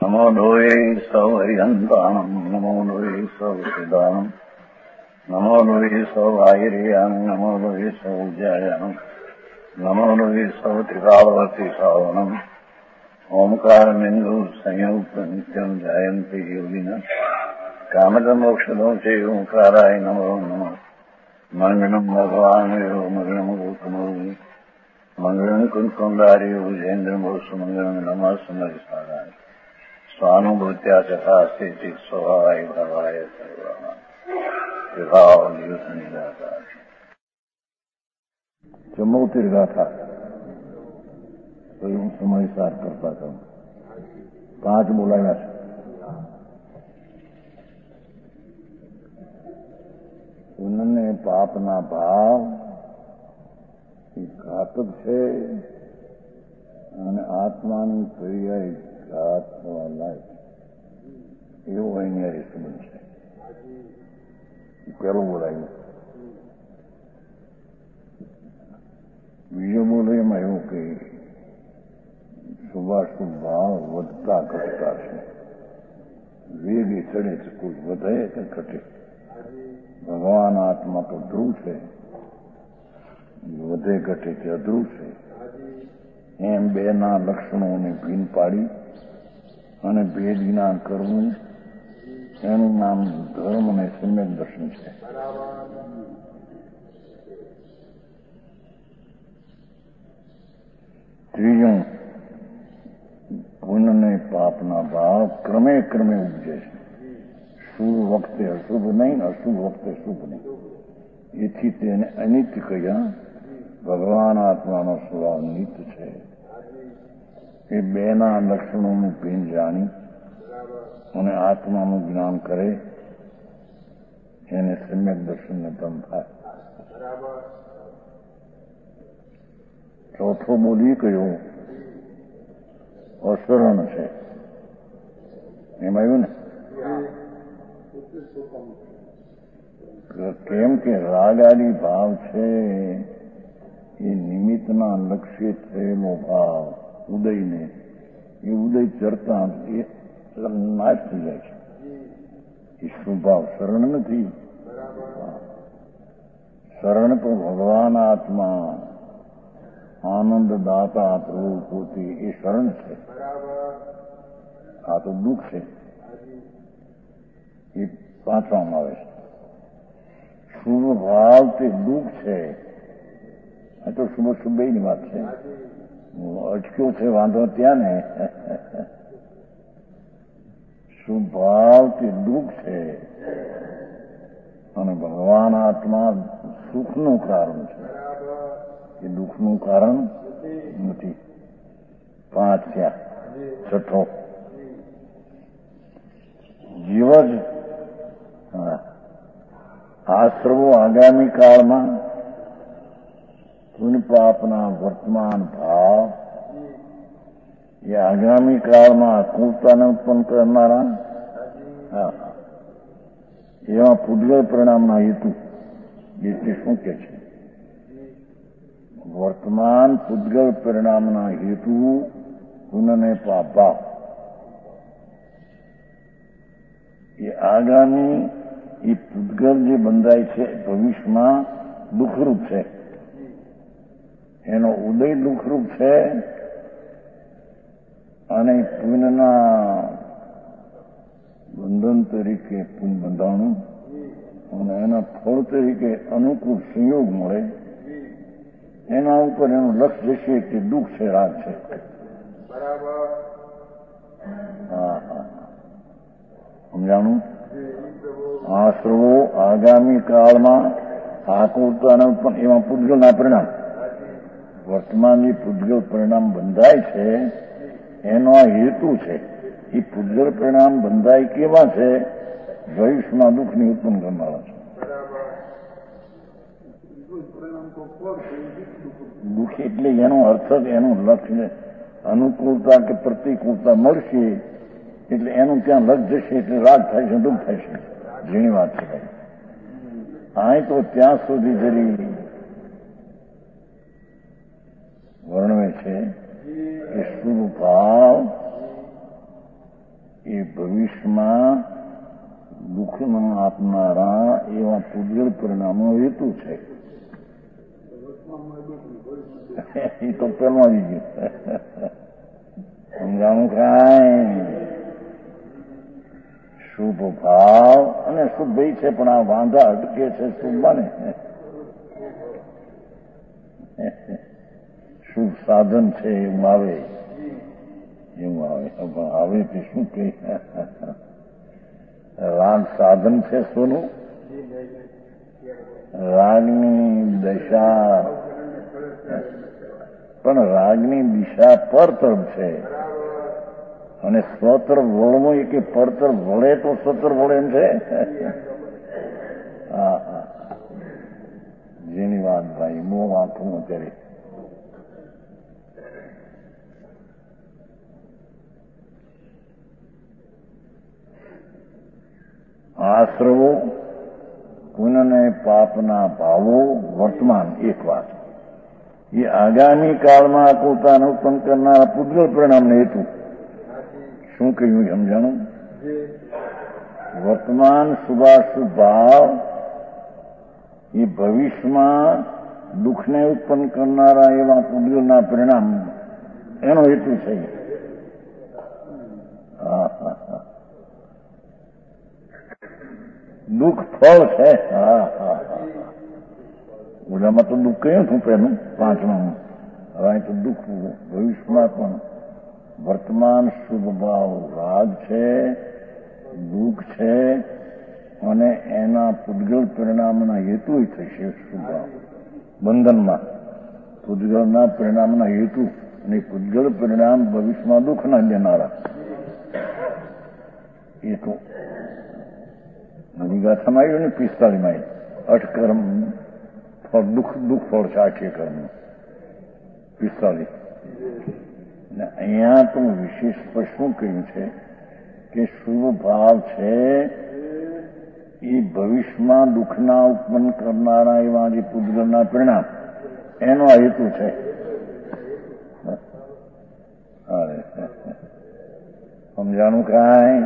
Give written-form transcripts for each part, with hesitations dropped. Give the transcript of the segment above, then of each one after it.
નમો લોહે સૌ હરિહંતાણમ નમો લોહે સૌ સિદ્ધાણમ નમો લોહે સૌ આયર્યાણમ નમો લોહે સૌ જયાણમ નમો લોહે સૌ ત્રિકાળવતી શ્રાવણમ ઓમકાર બિંદુ સંયુક્ત નિત્યમ જાયંતિ યોગિના કામદ મોક્ષદો છે ઓંકારાય નમો નમઃ મંગળમ ભગવાન મંગળમ ગૌતમો મંગળમ કુંકુંડાર્યો વિજેન્દ્રમો સુમંગળમ નમઃ સમરિસારાય સ્વાનુભૂત્યા તથા સ્થિતિ સ્વભાવાય ભવાય સર્વમાં વિભાવ નિયુત નિરાકાર ચમોતીર ગાથા તો હું સમયસાર કરતા કહું 5 બોલાયા છે. ઉનને પાપના ભાવ એ ઘાતક છે અને આત્માની પર્યાય ઘાત થવા લાયક એવો અહીંયા સંબંધ છે. પહેલું બોલાયું. બીજો બોલે એમાં એવું કે શુભાશુભ ભાવ વધતા ઘટતા છે. વેગે ચડે છે, કોઈ વધે કે ઘટે. ભગવાન આત્મા તો ધ્રુવ છે, વધે ઘટે તે અધ્રુવ છે. એમ બેના લક્ષણોને ભીન પાડી અને ભેદ જ્ઞાન કરવું એનું નામ ધર્મ અને સમ્યક દર્શન છે. ત્રીજું, પુણ્ય પાપના ભાવ ક્રમે ક્રમે ઉપજે છે. શુભ વખતે અશુભ નહીં, અશુભ વખતે શુભ નહીં. એથી તેને અનિત્ય કહ્યા. ભગવાન આત્માનો સ્વભાવ નિત્ય છે. એ બેના લક્ષણોનું ભીન જાણી અને આત્માનું જ્ઞાન કરે એને સમ્યક દર્શનને તમ થાય. ચોથો બોલી કહ્યું અશરણ છે. એમ આવ્યું ને કેમ કે રાગાદી ભાવ છે એ નિમિત્તના લક્ષ્ય થયેલો ભાવ ઉદયને એ ઉદય ચરતા એ નાશ થઈ જાય છે. એ સ્વભાવ શરણ નથી. શરણ તો ભગવાન આત્મા આનંદ દાતા પ્રભુ પોતે એ શરણ છે. આ તો દુઃખ છે. એ પાંચવામાં આવે છે. શુભ ભાવ તે દુઃખ છે. આ તો શુભ શુભની વાત છે. અટક્યો છે વાંધો ત્યાં ને. શુભ ભાવ તે દુઃખ છે અને ભગવાન આત્મા સુખનું કારણ છે. એ દુઃખનું કારણ નથી. 5 થયા. છઠ્ઠો જીવ જ આશ્રવો આગામી કાળમાં પુણ્ય પાપના વર્તમાન ભાવ એ આગામી કાળમાં અકૃપતાને ઉત્પન્ન કરનારા એવા પૂજ્ય પરિણામના હેતુ એટલે શું કે છે? વર્તમાન પૂજ્ય પરિણામના હેતુ પુનઃને પાપ ભાવ એ આગામી એ પૂતગલ જે બંધાય છે ભવિષ્યમાં દુઃખરૂપ છે. એનો ઉદય દુઃખરૂપ છે અને પુણ્યના બંધન તરીકે પુણ્ય બંધાણું અને એના ફળ તરીકે અનુકૂળ સંયોગ મળે એના ઉપર એનું લક્ષ્ય જશે કે દુઃખ છે, રાગ છે. સમજાણું? આશ્રવો આગામી કાળમાં આકૃતાના પણ એમાં પૂજગલના પરિણામ વર્તમાન જે પૂજગલ પરિણામ બંધાય છે એનો આ હેતુ છે. એ પૂજગલ પરિણામ બંધાય કેવા છે? ભવિષ્યમાં દુઃખની ઉત્પન્ન કરનારા છે. દુઃખ એટલે એનો અર્થ જ એનું લક્ષ્ય અનુકૂળતા કે પ્રતિકૂળતા મળશે એટલે એનું ત્યાં લગ જશે એટલે રાગ થાય છે, દુઃખ થાય છે. જેની વાત છે ભાઈ. આ તો ત્યાં સુધી જરી વર્ણવે છે કે શુભ ભાવ એ ભવિષ્યમાં દુઃખમાં આપનારા એવા પૂજ્ય પરિણામનો હેતુ છે. એ તો પેલું આવી ગયું. સમજાણું કાંઈ શુભ ભાવ અને શુભ ભાઈ છે, પણ આ વાંધા અટકે છે શુભ બને. શુભ સાધન છે એવું આવે, એવું આવે. પણ આવે તે શું કહે? રાગ સાધન છે સોનું, રાગની દશા, પણ રાગની દિશા પર તરફ છે અને સ્વતર વળવો એ કે પરતર વળે તો સ્વતર વળે એમ છે. હા હા, જેની વાત ભાઈ બહુ આંખું અત્યારે આશ્રવો, પુનઃ પાપના ભાવો, વર્તમાન એક વાત. એ આગામી કાળમાં આકુરતાને ઉત્પન્ન કરનારા પૂજ્ય પરિણામને હેતુ. શું કહ્યું સમજાણું? વર્તમાન શુભાશુભ ભાવ એ ભવિષ્યમાં દુઃખને ઉત્પન્ન કરનારા એવા પૂજ્યોના પરિણામ એનો હેતુ છે. હા હા હા, દુઃખ ફળ છે. હા હા હા, ઓલામાં તો દુઃખ કહ્યું હતું પેલું પાંચમાં. હવે અહીં તો દુઃખ ભવિષ્યમાં પણ વર્તમાન શુભ ભાવ રાગ છે, દુઃખ છે અને એના પૂજ્ય પરિણામના હેતુ થશે. શુભ ભાવ બંધનમાં પૂજ્યના પરિણામના હેતુ અને પૂજ્ય પરિણામ ભવિષ્યમાં દુઃખના દેનારા. એ તો નવી ગાથામાં આવ્યું ને 45માં અઠકર્મ ફળ દુઃખ ફળ છે આખે કર્મ 45. અને અહીંયા તો વિશેષ શું કહ્યું છે કે શુભ ભાવ છે એ ભવિષ્યમાં દુઃખના ઉત્પન્ન કરનારા એવા જે પૂજ્યના પરિણામ એનો આ હેતુ છે. સમજાણું કાંઈ?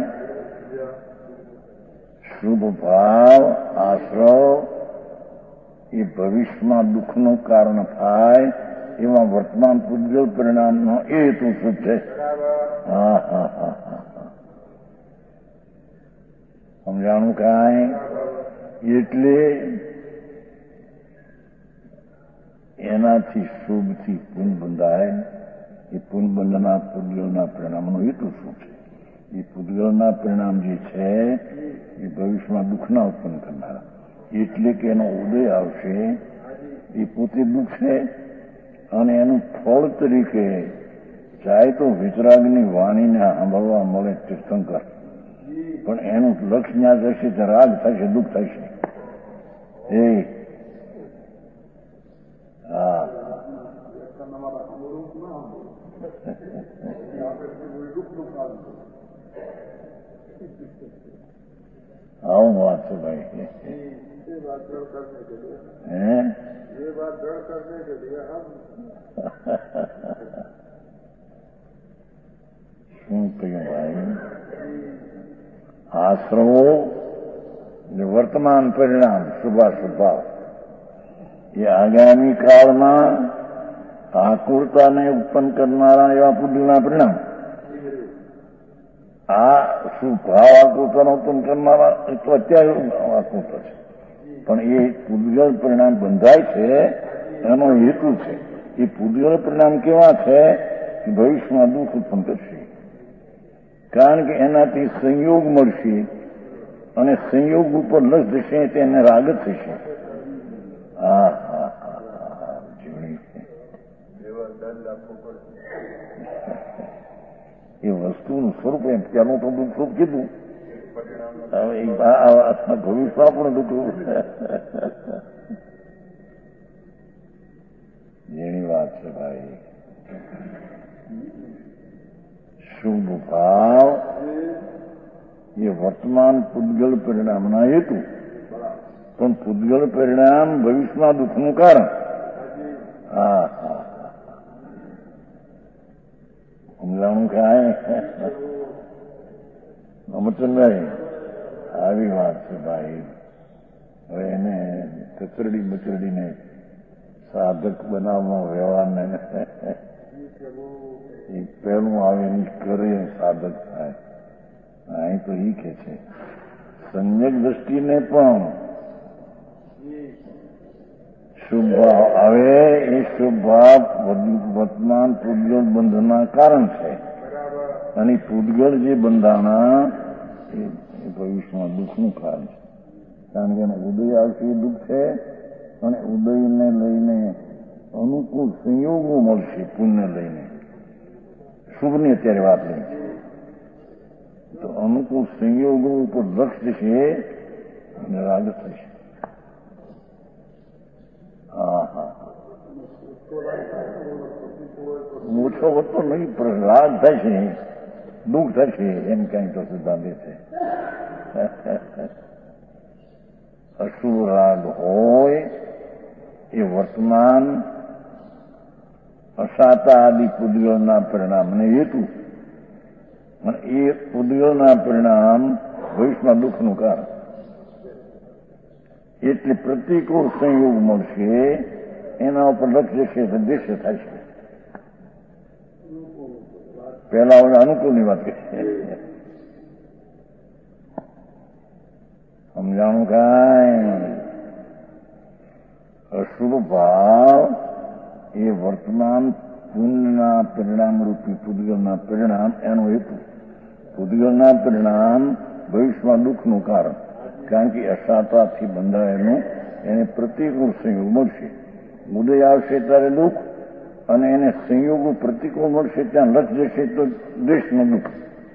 શુભ ભાવ આશ્રવ એ ભવિષ્યમાં દુઃખનું કારણ થાય એવા વર્તમાન પૂજ્ય પરિણામનો એ હેતુ શું છે? હા હા હા હા, સમજાણું કાંઈ? એટલે એનાથી શુભથી પુન બંધાય. એ પુન બંધના પૂજ્યના પરિણામનો હેતુ શું છે? એ પૂજ્યના પરિણામ જે છે એ ભવિષ્યમાં દુઃખના ઉત્પન્ન કરનારા. એટલે કે એનો ઉદય આવશે એ પોતે દુઃખ છે અને એનું ફળ તરીકે ચાહે તો વિતરાગની વાણીને સાંભળવા મળે તીર્થંકર, પણ એનું લક્ષ જ્યાં જશે ત્યાં રાગ થશે, દુઃખ થશે. એ હા, આવું વાત છે ભાઈ. હે શું કહ્યું ભાઈ? આશ્રવો વર્તમાન પરિણામ શુભાશુભ એ આગામી કાળમાં આકુરતાને ઉત્પન્ન કરનારા એવા પૂજ્યના પરિણામ. આ શું ભાવ આકૃતાનો ઉત્પન્ન કરનારા એ તો અત્યારે આકૃતા છે, પણ એ પૂજ્ય પરિણામ બંધાય છે એનો હેતુ છે. એ પૂજ્ય પરિણામ કેવા છે કે ભવિષ્યમાં દુઃખ ઉત્પન્ન કરશે, કારણ કે એનાથી સંયોગ મળશે અને સંયોગ ઉપર લસ જશે તેને રાગ થશે. હા હા હા, એ વસ્તુનું સ્વરૂપ એમ ત્યાંનું તો દુઃખ સ્વરૂપ કીધું, ભવિષ્યમાં પણ દુઃખ જેની વાત છે ભાઈ. શુભ ભાવ એ વર્તમાન પૂજ્ય પરિણામના હેતુ, પણ પૂજ્ય પરિણામ ભવિષ્યમાં દુઃખનું કારણ. હા હા, સમજાણું કાંઈ? અમરચંદભાઈ આવી વાત છે ભાઈ. હવે એને કચરડી મચરડીને સાધક બનાવવાનો વ્યવહારને એ પહેલું આવે એની કરે સાધક થાય. અહીં તો એ કે છે સંયક દ્રષ્ટિને પણ શુભ ભાવ આવે. એ શુભ ભાવ વર્તમાન પૂતગલ બંધના કારણ છે અને પૂતગલ જે બંધાણા એ ભવિષ્યમાં દુઃખનું કારણ છે. કારણ કે એનો ઉદય આવશે એ દુઃખ છે અને ઉદયને લઈને અનુકૂળ સંયોગો મળશે. પુણ્ય લઈને શુભની અત્યારે વાત લઈ છે તો અનુકૂળ સંયોગો ઉપર લક્ષ્ય છે અને રાગ થશે. હા હા ઓછો વધતો નહીં પણ રાગ થશે દુઃખ થશે એમ કઈ તો સિદ્ધાંત છે. અશુભ રાગ હોય એ વર્તમાન અસાતા આદિ પૂતગલના પરિણામને હેતુ અને એ પૂતગલના પરિણામ ભવિષ્યમાં દુઃખનું કારણ. એટલે પ્રતિકૂળ સંયોગ મળશે એના ઉપર લક્ષ્ય છે તો દ્વેષ થશે. પહેલા હવે અનુકૂળની વાત કરીએ. સમજાણું કાંઈ? અશુભ ભાવ એ વર્તમાન પુણ્યના પરિણામ રૂપી પૂતગલના પરિણામ એનો હેતુ. પૂતગલના પરિણામ ભવિષ્યમાં દુઃખનું કારણ. કારણ કે અસાતાથી બંધાયેલું એને પ્રતિકૂળ સંયોગ મળશે. ઉદય આવશે ત્યારે દુઃખ અને એને સંયોગો પ્રતિકૂળ મળશે ત્યાં લક્ષ જશે તો દ્વેષનું દુઃખ.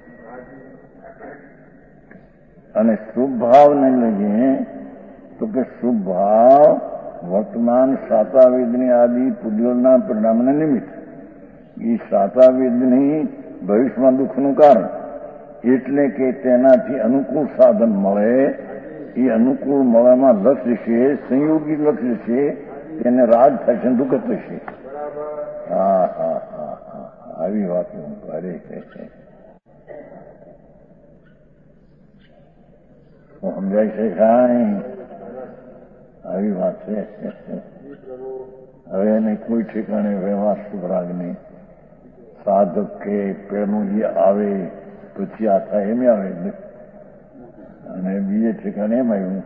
અને શુભ ભાવને લઈએ તો કે શુભ ભાવ વર્તમાન સાતાવેદની આદિ પૂતગલના પરિણામને નિમિત્ત. એ સાતાવેદની ભવિષ્યમાં દુઃખનું કારણ. એટલે કે તેનાથી અનુકૂળ સાધન મળે. એ અનુકૂળ મળવામાં લક્ષ્ય છે સંયોગી લક્ષ્ય છે તેને રાગ થશે દુઃખ થશે. હા હા હા હા આવી વાત અરે સમજાય છે કાંઈ? આવી વાત છે. હવે એને કોઈ ઠેકાણે વ્યવહાર શુભ રાગની સાધક કે પેલું જે આવે પછી આ થાય એમ આવે અને બીજે ઠેકાણે એમ આવ્યું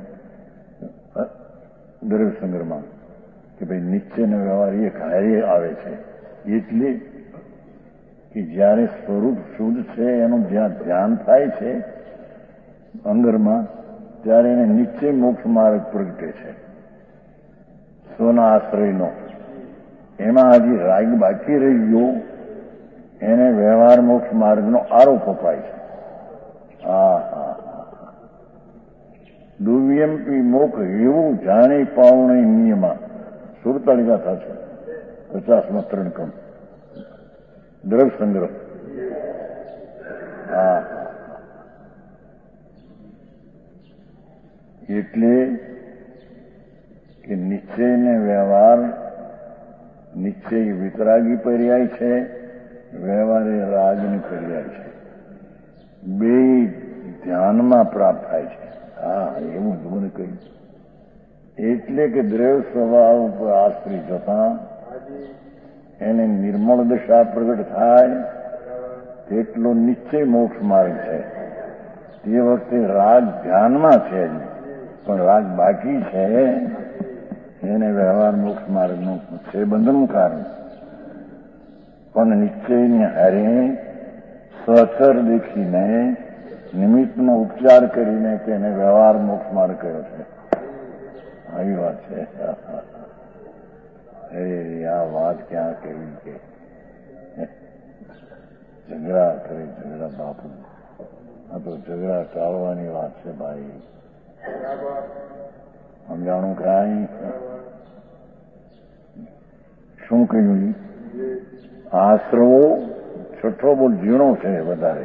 દ્રવ્ય સંગ્રહમાં કે ભાઈ નિશ્ચયનો વ્યવહાર એક હારે આવે છે. એટલે કે જ્યારે સ્વરૂપ શુદ્ધ છે એનું જ્યાં ધ્યાન થાય છે અંદરમાં ત્યારે એને નિશ્ચય મોક્ષ માર્ગ પ્રગટે છે સ્વના આશ્રયનો. એમાં હજી રાગ બાકી રહી ગયો એને વ્યવહાર મોક્ષ માર્ગનો આરોપ અપાય છે. હા હા દુર્વ્યમપી મોક્ષ એવું જાણી પાવણી નિયમા 47 થશે 50માં 3 ક્રમ દ્રવ્ય સંગ્રહ. હા એટલે કે નિશ્ચય ને વ્યવહાર નિશ્ચય વિતરાગી પર્યાય છે વ્યવહાર એ રાગની પર્યાય છે. બે ધ્યાનમાં પ્રાપ્ત થાય છે. હા એવું જ મને કહ્યું. એટલે કે દ્રવ્ય સ્વભાવ ઉપર આશ્રિત જતા એને નિર્મળ દશા પ્રગટ થાય તેટલો નિશ્ચય મોક્ષ માર્ગ છે. તે વખતે રાગ ધ્યાનમાં છે પણ રાગ બાકી છે એને વ્યવહાર મોક્ષ માર્ગનું છે બંધનનું કારણ. પણ નિશ્ચયની હારે સચર દેખીને નિમિત્તનો ઉપચાર કરીને તેને વ્યવહાર મોક્ષ માર્ગ કર્યો છે. આવી વાત છે. અરે આ વાત ક્યાં કરી કે ઝઘડા કરે ઝઘડા બાપુ. આ તો ઝઘડા ટાળવાની વાત છે ભાઈ. સમજાણું કાંઈ? શું કહ્યું? આશ્રવો છઠ્ઠો બહુ ઝીણો છે વધારે.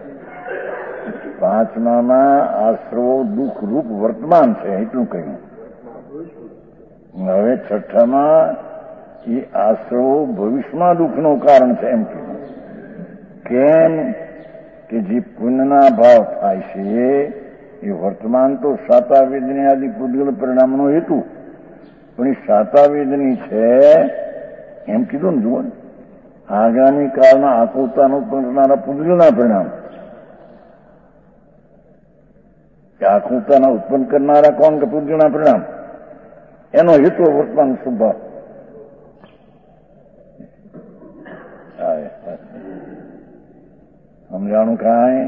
5માં આશ્રવો દુઃખ રૂપ વર્તમાન છે એટલું કહ્યું. હવે 6માં એ આશ્રવો ભવિષ્યમાં દુઃખનું કારણ છે એમ કહ્યું. કેમ કે જે પુણ્યના ભાવ થાય છે એ વર્તમાન તો શાતાવેદની આદિ પૂતગલ પરિણામનો હેતુ, પણ એ શાતાવેદની છે એમ કીધું ને જુઓ, આગામી કાળના આકુતાનું કરનારા પૂતગલના પરિણામ. આકુતાના ઉત્પન્ન કરનારા કોણ કે પૂતગલના પરિણામ, એનો હેતુ વર્તમાન સ્વભાવ. સમજાણું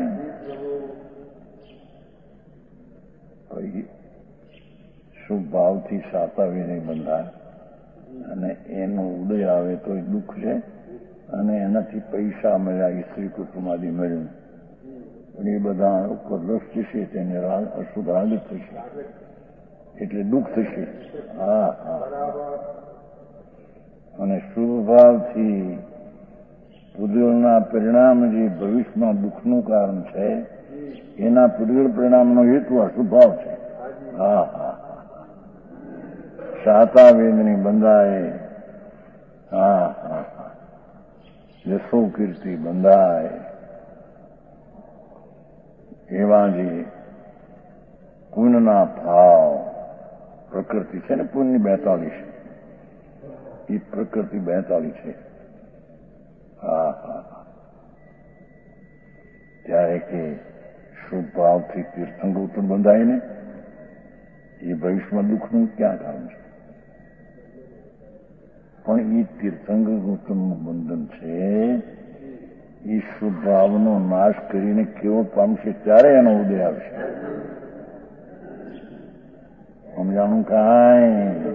કાંઈ? શુભ ભાવથી શાતાવેદની બંધાય અને એનો ઉદય આવે તો એ દુઃખ છે, અને એનાથી પૈસા મળ્યા, સ્ત્રી કુટુંબાદી મળ્યું, પણ એ બધા ઉપર દ્રષ્ટિ છે તેને અશુભ રાગ થશે એટલે દુઃખ થશે. હા હા. અને શુભ ભાવથી પૂતગલના પરિણામ જે ભવિષ્યમાં દુઃખનું કારણ છે એના પૂતગલ પરિણામનો હેતુ અશુભ ભાવ છે. હા હા. શાતાવેદની બંધાય. હા હા. યશો કીર્તિ બંધાય. એવા જે પુણ્યના ભાવ પ્રકૃતિ છે ને, પુણ્ય 42, એ પ્રકૃતિ 42 છે. હા હા. ત્યારે કે શુભ ભાવથી તીર્થંગોત્તમ બંધાય ને, એ ભવિષ્યમાં દુઃખનું ક્યાં કારણ છે? પણ એ તીર્થંકર ગૌતમનું બંધન છે એ શુભ ભાવનો નાશ કરીને કેવો પામશે ત્યારે એનો ઉદય આવશે. સમજાણું કાંઈ?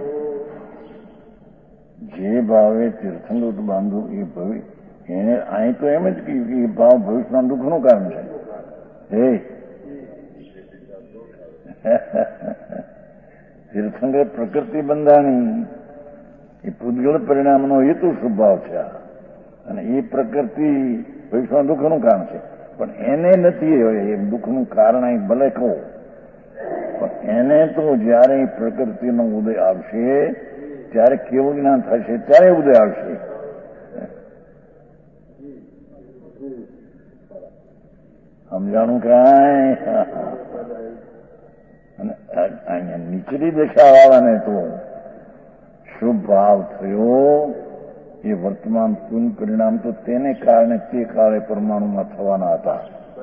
જે ભાવે તીર્થંકર બાંધવું એ ભવિ એને અહીં તો એમ જ કે એ ભાવ ભવિષ્યના દુઃખનું કારણ છે. હે તીર્થંકર પ્રકૃતિ બંધાણી, એ પૂતગલ પરિણામનો હેતુ સ્વભાવ છે, અને એ પ્રકૃતિ ભવિષ્યમાં દુઃખનું કારણ છે. પણ એને નથી એ દુઃખનું કારણ અહીં ભલે કહો, પણ એને તો જયારે એ પ્રકૃતિનો ઉદય આવશે ત્યારે કેવું જ્ઞાન થશે, ત્યારે ઉદય આવશે. સમજાણું કાંઈ? અને અહીંયા નીચલી દશાવાળાને તો શુભ ભાવ થયો એ વર્તમાન પુણ્ય પરિણામ તો તેને કારણે તે કાળે પરમાણુમાં થવાના હતા.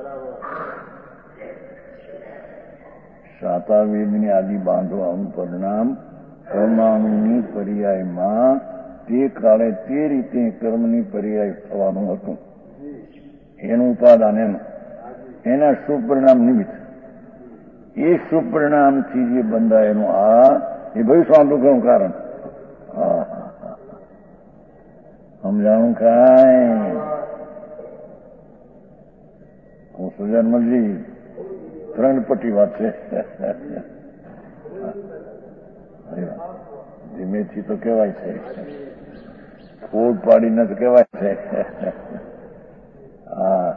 શાતાવેદની આદિ બાંધવાનું પરિણામ પરમાણુની પર્યાયમાં તે કાળે તે રીતે કર્મની પર્યાય થવાનું હતું. એનું ઉપાદાન એના શુભ પરિણામ નિમિત્ત, એ શુભ પરિણામથી જે બંધાયેલું આ એ ભવિષ્યમાં દુઃખનું કારણ. હા હા. સમજાણું કાંઈ? હું સુજનમલજી 3 પટ્ટી વાત છે. ધીમેથી તો કહેવાય છે, ફોડ પાડીને તો કહેવાય છે. હા.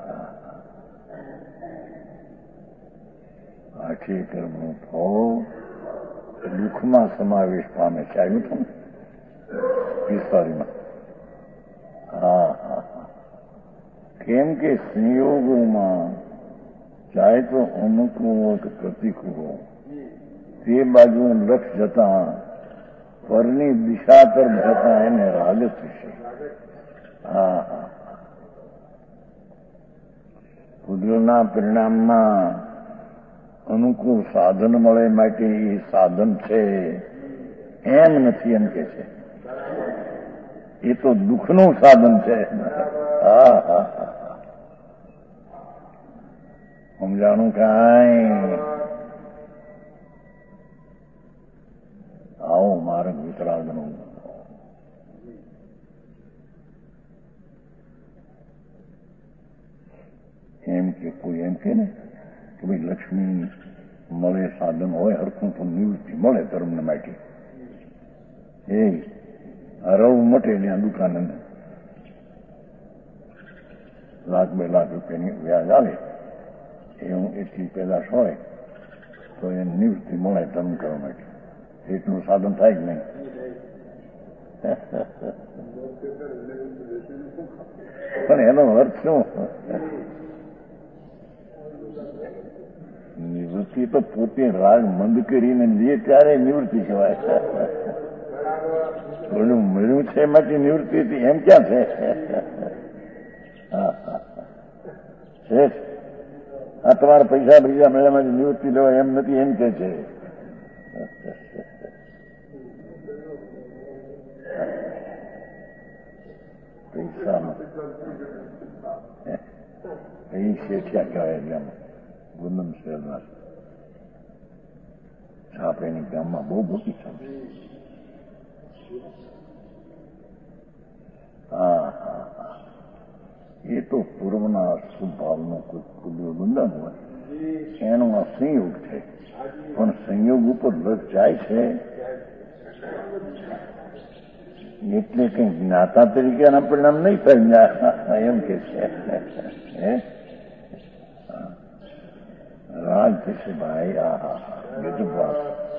આખી કર્મનું ફળ દુઃખમાં સમાવેશ પામે છે. આવ્યું હતું 45માં. હા હા. કેમ કે સંયોગોમાં ચાહે તો અનુકૂળ હોય કે પ્રતિકૂળ, તે બાજુ લક્ષ જતા પરની દિશા તરફ જતા એને રાગ થશે. હા હા. પૂતગલના પરિણામમાં અનુકૂળ સાધન મળે માટે એ સાધન છે એમ નથી, એમ કે છે એ તો દુઃખનું સાધન છે. હા હા. સમજાણું કાંઈ? આવો માર્ગ વિતરાગનો. એમ કે કોઈ એમ કે ને કે ભાઈ લક્ષ્મી મળે સાધન હોય હરખું તો નિવૃત્તિ મળે ધર્મને માટે. એ રવ મટે ત્યાં દુકાને ₹1,00,000 2,00,000 રૂપિયાની વ્યાજ આવે, એવું એટલી પેદાશ હોય તો એને નિવૃત્તિ મળે ધર્મ કરવા માટે. એટલું સાધન થાય જ નહીં. પણ એનો અર્થ શું? નિવૃત્તિ તો પોતે રાગ મંદ કરીને લે ત્યારે નિવૃત્તિ કહેવાય. ઓલું મળ્યું છે એમાંથી નિવૃત્તિ હતી એમ ક્યાં છે? આ તમારા પૈસા મળ્યામાંથી નિવૃત્તિ લેવાય એમ નથી એમ કે છે. પૈસામાં એ શેઠિયા કહેવાય. એટલે ગુંદમ શહેરના છાપેની ગામમાં બહુ મોટી છાપ. હા હા હા, એ તો પૂર્વના સ્વભાવનો કોઈ ખુલ્લું બંધન હોય એનો આ સંયોગ છે. પણ સંયોગ ઉપર લગ જાય છે એટલે કઈ જ્ઞાતા તરીકેના પરિણામ નહીં થાય એમ કે છે. રાગ થશે ભાઈ. આ ગજબ વાત.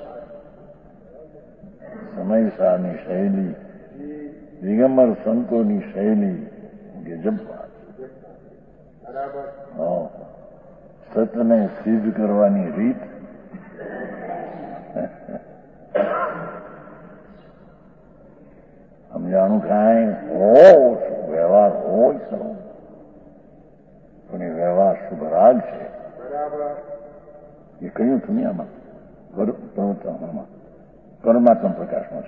સમયસારની શૈલી, દિગંબર સંતોની શૈલી, ગજબ વાત. સતને સિદ્ધ કરવાની રીત. સમજાણું કાંઈ વ્યવહાર હોય ખરો, પણ એ વ્યવહાર શુભ રાગ છે. એ કયું દુનિયામાં પરમાત્મા પ્રકાશમાં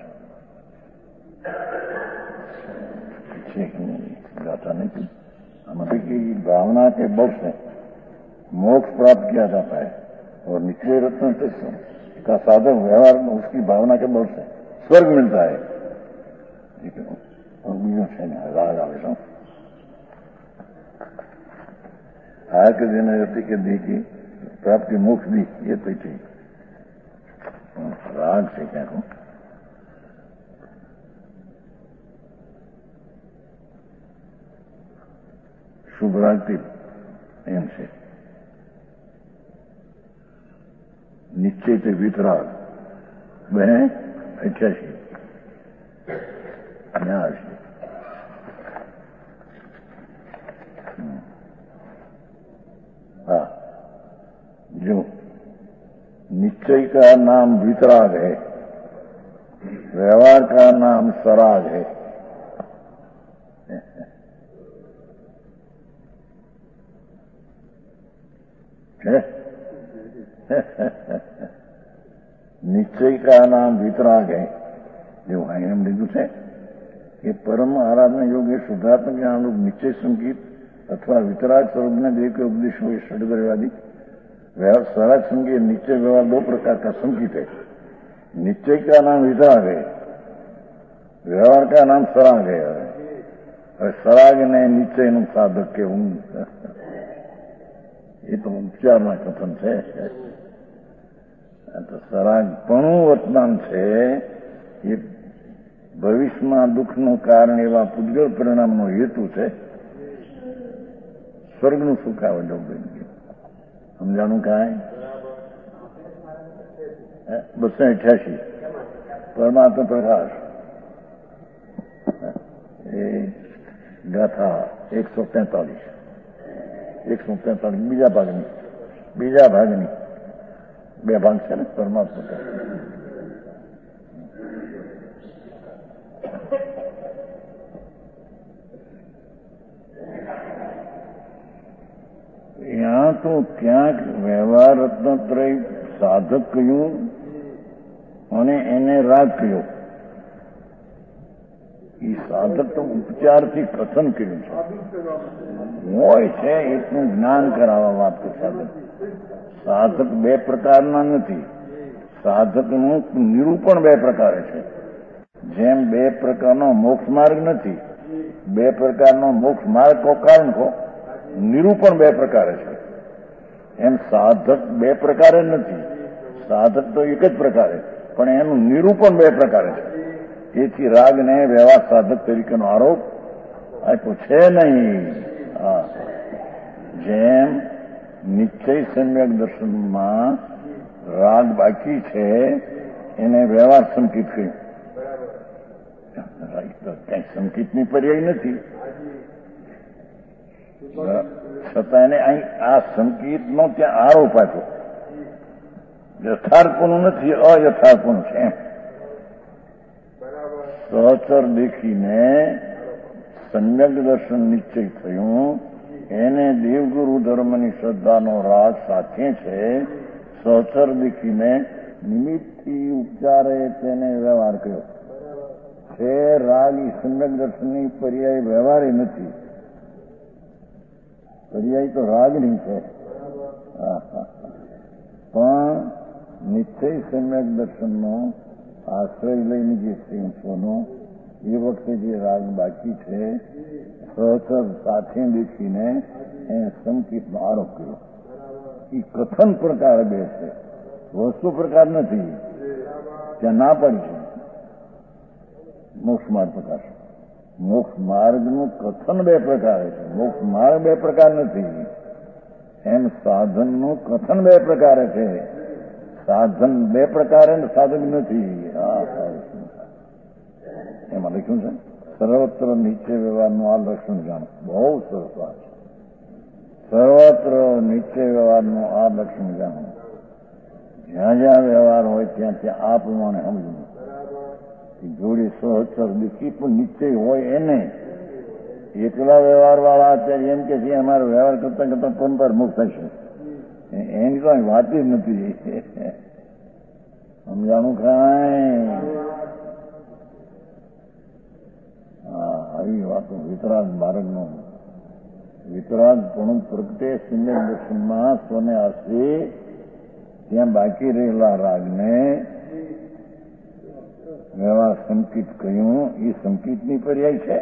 છે गाता नहीं. हमारे की भावना के बल से मोक्ष प्राप्त किया जाता है और निचले रत्न का साधन व्यवहार में उसकी भावना के बल से स्वर्ग मिलता है. और बीजों से राग आवेश आय के दिन रहती के दी की प्राप्ति मोक्ष दी ये तो ठीक. राग से क्या कहूं, શુભ રાગથી એમ છે. નિશ્ચય તે વિતરાગ બે 88 ન્યાય છે. हाँ, जो निश्चय का नाम वितराग है, व्यवहार का नाम सराग है. निश्चय का नाम वितराग है. जो एम લીધું છે કે પરમ આરાધના યોગ એ શુદ્ધાત્મક જ્ઞાન રૂપ નિશ્ચય સંગીત अथवा वितराग स्वरूप देव के उपदेश हुए षडगर्वादी स्वराग संगीत निश्चय व्यवहार दो प्रकार का संगीत है. निश्चय का नाम वितराग है, व्यवहार का नाम सराग है. और सराग ने निश्चय નું સાધક કેવું એ તો ઉપચારના કથન છે. તો સરાગપણું વર્તમાન છે એ ભવિષ્યમાં દુઃખનું કારણ એવા પૂજ્ય પરિણામનો હેતુ છે. સ્વર્ગનું સુખ આવે ડોબી. સમજાણું કાંઈ? 288 પરમાત્મા પ્રકાશ એ ગાથા 143 બીજા ભાગની 2 ભાગ છે ને પરમાત્મા પ્રકાશ. यहाँ तो ક્યાંક વ્યવહાર રત્નત્રય સાધક કહ્યું અને એને રાગ કહ્યો. એ સાધક તો ઉપચારથી કથન કર્યું છે. હોય છે એટલું જ્ઞાન કરાવવા વાત કે સાધક 2 પ્રકારના નથી. સાધકનું નિરૂપણ 2 પ્રકારે છે. જેમ 2 પ્રકારનો મોક્ષ માર્ગ નથી, 2 પ્રકારનો મોક્ષ માર્ગ કો કારણ કો નિરૂપણ 2 પ્રકારે છે. એમ સાધક 2 પ્રકારે નથી. સાધક તો એક જ પ્રકારે, પણ એનું નિરૂપણ 2 પ્રકારે છે. તેથી રાગને વ્યવહાર સાધક તરીકેનો આરોપ આપ્યો છે નહીં. જેમ નિશ્ચય સમ્યક દર્શનમાં રાગ બાકી છે એને વ્યવહાર સંકિત કહ્યું. કઈ સંકિતની પર્યાય નથી. છતાં એને અહીં આ સંકેતનો ત્યાં આરોપ આપ્યો. યથાર્થપણું નથી, અયથાર્થપણું છે એમ. સહચર દેખીને સમ્યક દર્શન નિશ્ચય થયું. એને દેવગુરુ ધર્મની શ્રદ્ધાનો રાજ સાથે છે. સહચર દેખીને નિમિત્તથી ઉપચારે તેને વ્યવહાર કર્યો છે. રાગ એ સમ્યક દર્શનની પર્યાય વ્યવહારે નથી. પર્યાય તો રાગની છે. પણ નિશ્ચય સમ્યક દર્શનનો આશ્રય લઈને જે સિંહોનો એ વખતે જે રાગ બાકી છે, સહચર સાથે દેખીને એને સંકેતનો આરોપ કર્યો. એ કથન પ્રકાર બે છે, વસ્તુ પ્રકાર નથી. ત્યાં ના પડી છે મોક્ષ માર્ગ પ્રકાર. મોક્ષ માર્ગનું કથન બે પ્રકાર છે, મોક્ષ માર્ગ બે પ્રકાર નથી. એમ સાધનનું કથન બે પ્રકાર છે. સાધન બે પ્રકાર સાધક નથી. એમાં લખ્યું છે સર્વત્ર નીચે વ્યવહારનું આ લક્ષણ જાણો. બહુ સરસ વાત છે. સર્વત્ર નીચે વ્યવહારનું આ લક્ષણ જાણો. જ્યાં જ્યાં વ્યવહાર હોય ત્યાં ત્યાં આ પ્રમાણે સમજવું. જોડે સહચર દીખી પણ નિશ્ચય હોય એને. એકલા વ્યવહાર વાળા અત્યારે એમ કે છે અમારો વ્યવહાર કરતા કરતા પરંપરા મુક્ત થશે. એની તો વાત જ નથી. સમજાણું કાંઈ? આવી વાતો વિતરાગ માર્ગનો વિતરાગ પણ પ્રગટે સમ્યક દર્શનમાં સ્વને આશ્રે ત્યાં બાકી રહેલા રાગને વ્યવહાર સંકિત કહ્યું. એ સંકિતની પર્યાય છે.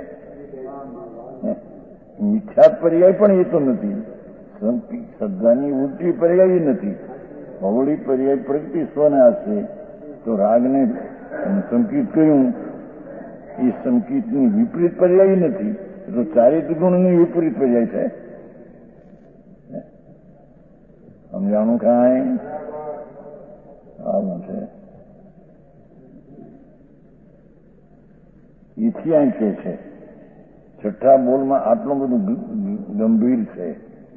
મિથ્યા પર્યાય પણ એ તો નથી. શ્રદ્ધાની ઉલટી પર્યાય નથી. બહુડી પર્યાય પ્રગતિ સ્વને આશ્રે તો રાગને સંકિત કહ્યું. એ સંકિતની વિપરીત પર્યાય નથી. તો ચારિત્ર ગુણની વિપરીત પર્યાય છે. સમજાણું કાંઈ? આવું છે. એથી અહીં કે છે છઠ્ઠા બોલમાં આટલું બધું ગંભીર છે.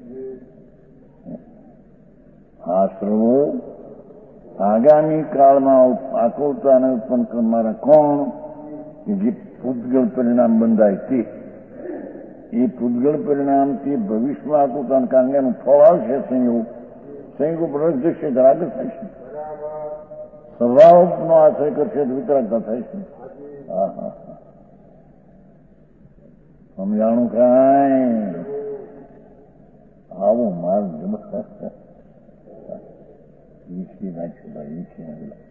આશ્રવો આગામી કાળમાં આકુલતાને ઉત્પન્ન કરનારા કોણ? જે પૂતગળ પરિણામ બંધાય તે. એ પૂતગળ પરિણામથી ભવિષ્યમાં આકુલતા, કારણ કે એનું ફળ આવશે સંયોગ. સંયોગ ઉપર જશે રાગ થાય છે. સ્વભાવનો આશ્રય કરશે તો વિતરાગતા થાય છે. હા હા હા. સમજાણું કાંઈ? આવો માર્ગ વીસી નાખ્યું ભાઈ. વીસી નાખ્યું.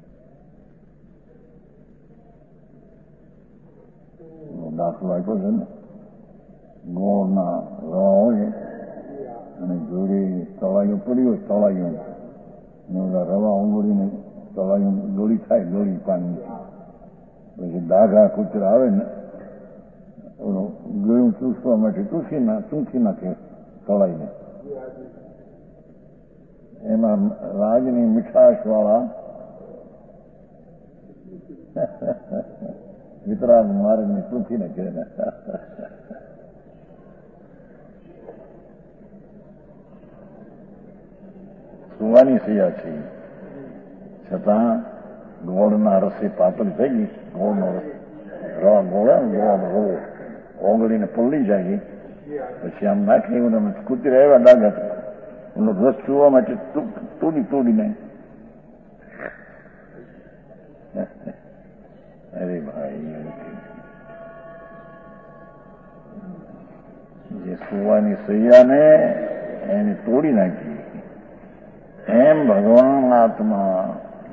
દાખલો આપ્યો છે ને, ગોળના રવા હોય અને જોડે તળાયું પડી હોય, તળાયું અને ઓલા રવા ઉંગળીને તળાયું ગોળી થાય, ગોળી પાણી પછી ડાઘા કૂતરા આવે ને ઓલું ગળું ચૂસવા માટે ચૂંથી નાખે તળાઈને. એમાં રાજની મીઠાશ વાળા વિતરાગ માર્ગને ચૂંથી નાખે. સુવાની સૈયા છે છતાં ગોળના રસે પાતળી થઈ ગઈ. ગોળનો રસ રવા ગોળે ગોળ ઓગળીને પલળી જાય. પછી આમ નાખી કૂતરા એવા ડાઘા એનો રસ ચૂવા માટે તોડીને. અરે ભાઈ, જે સુવાની સૈયાને એને તોડી નાખી. એમ ભગવાન આત્મા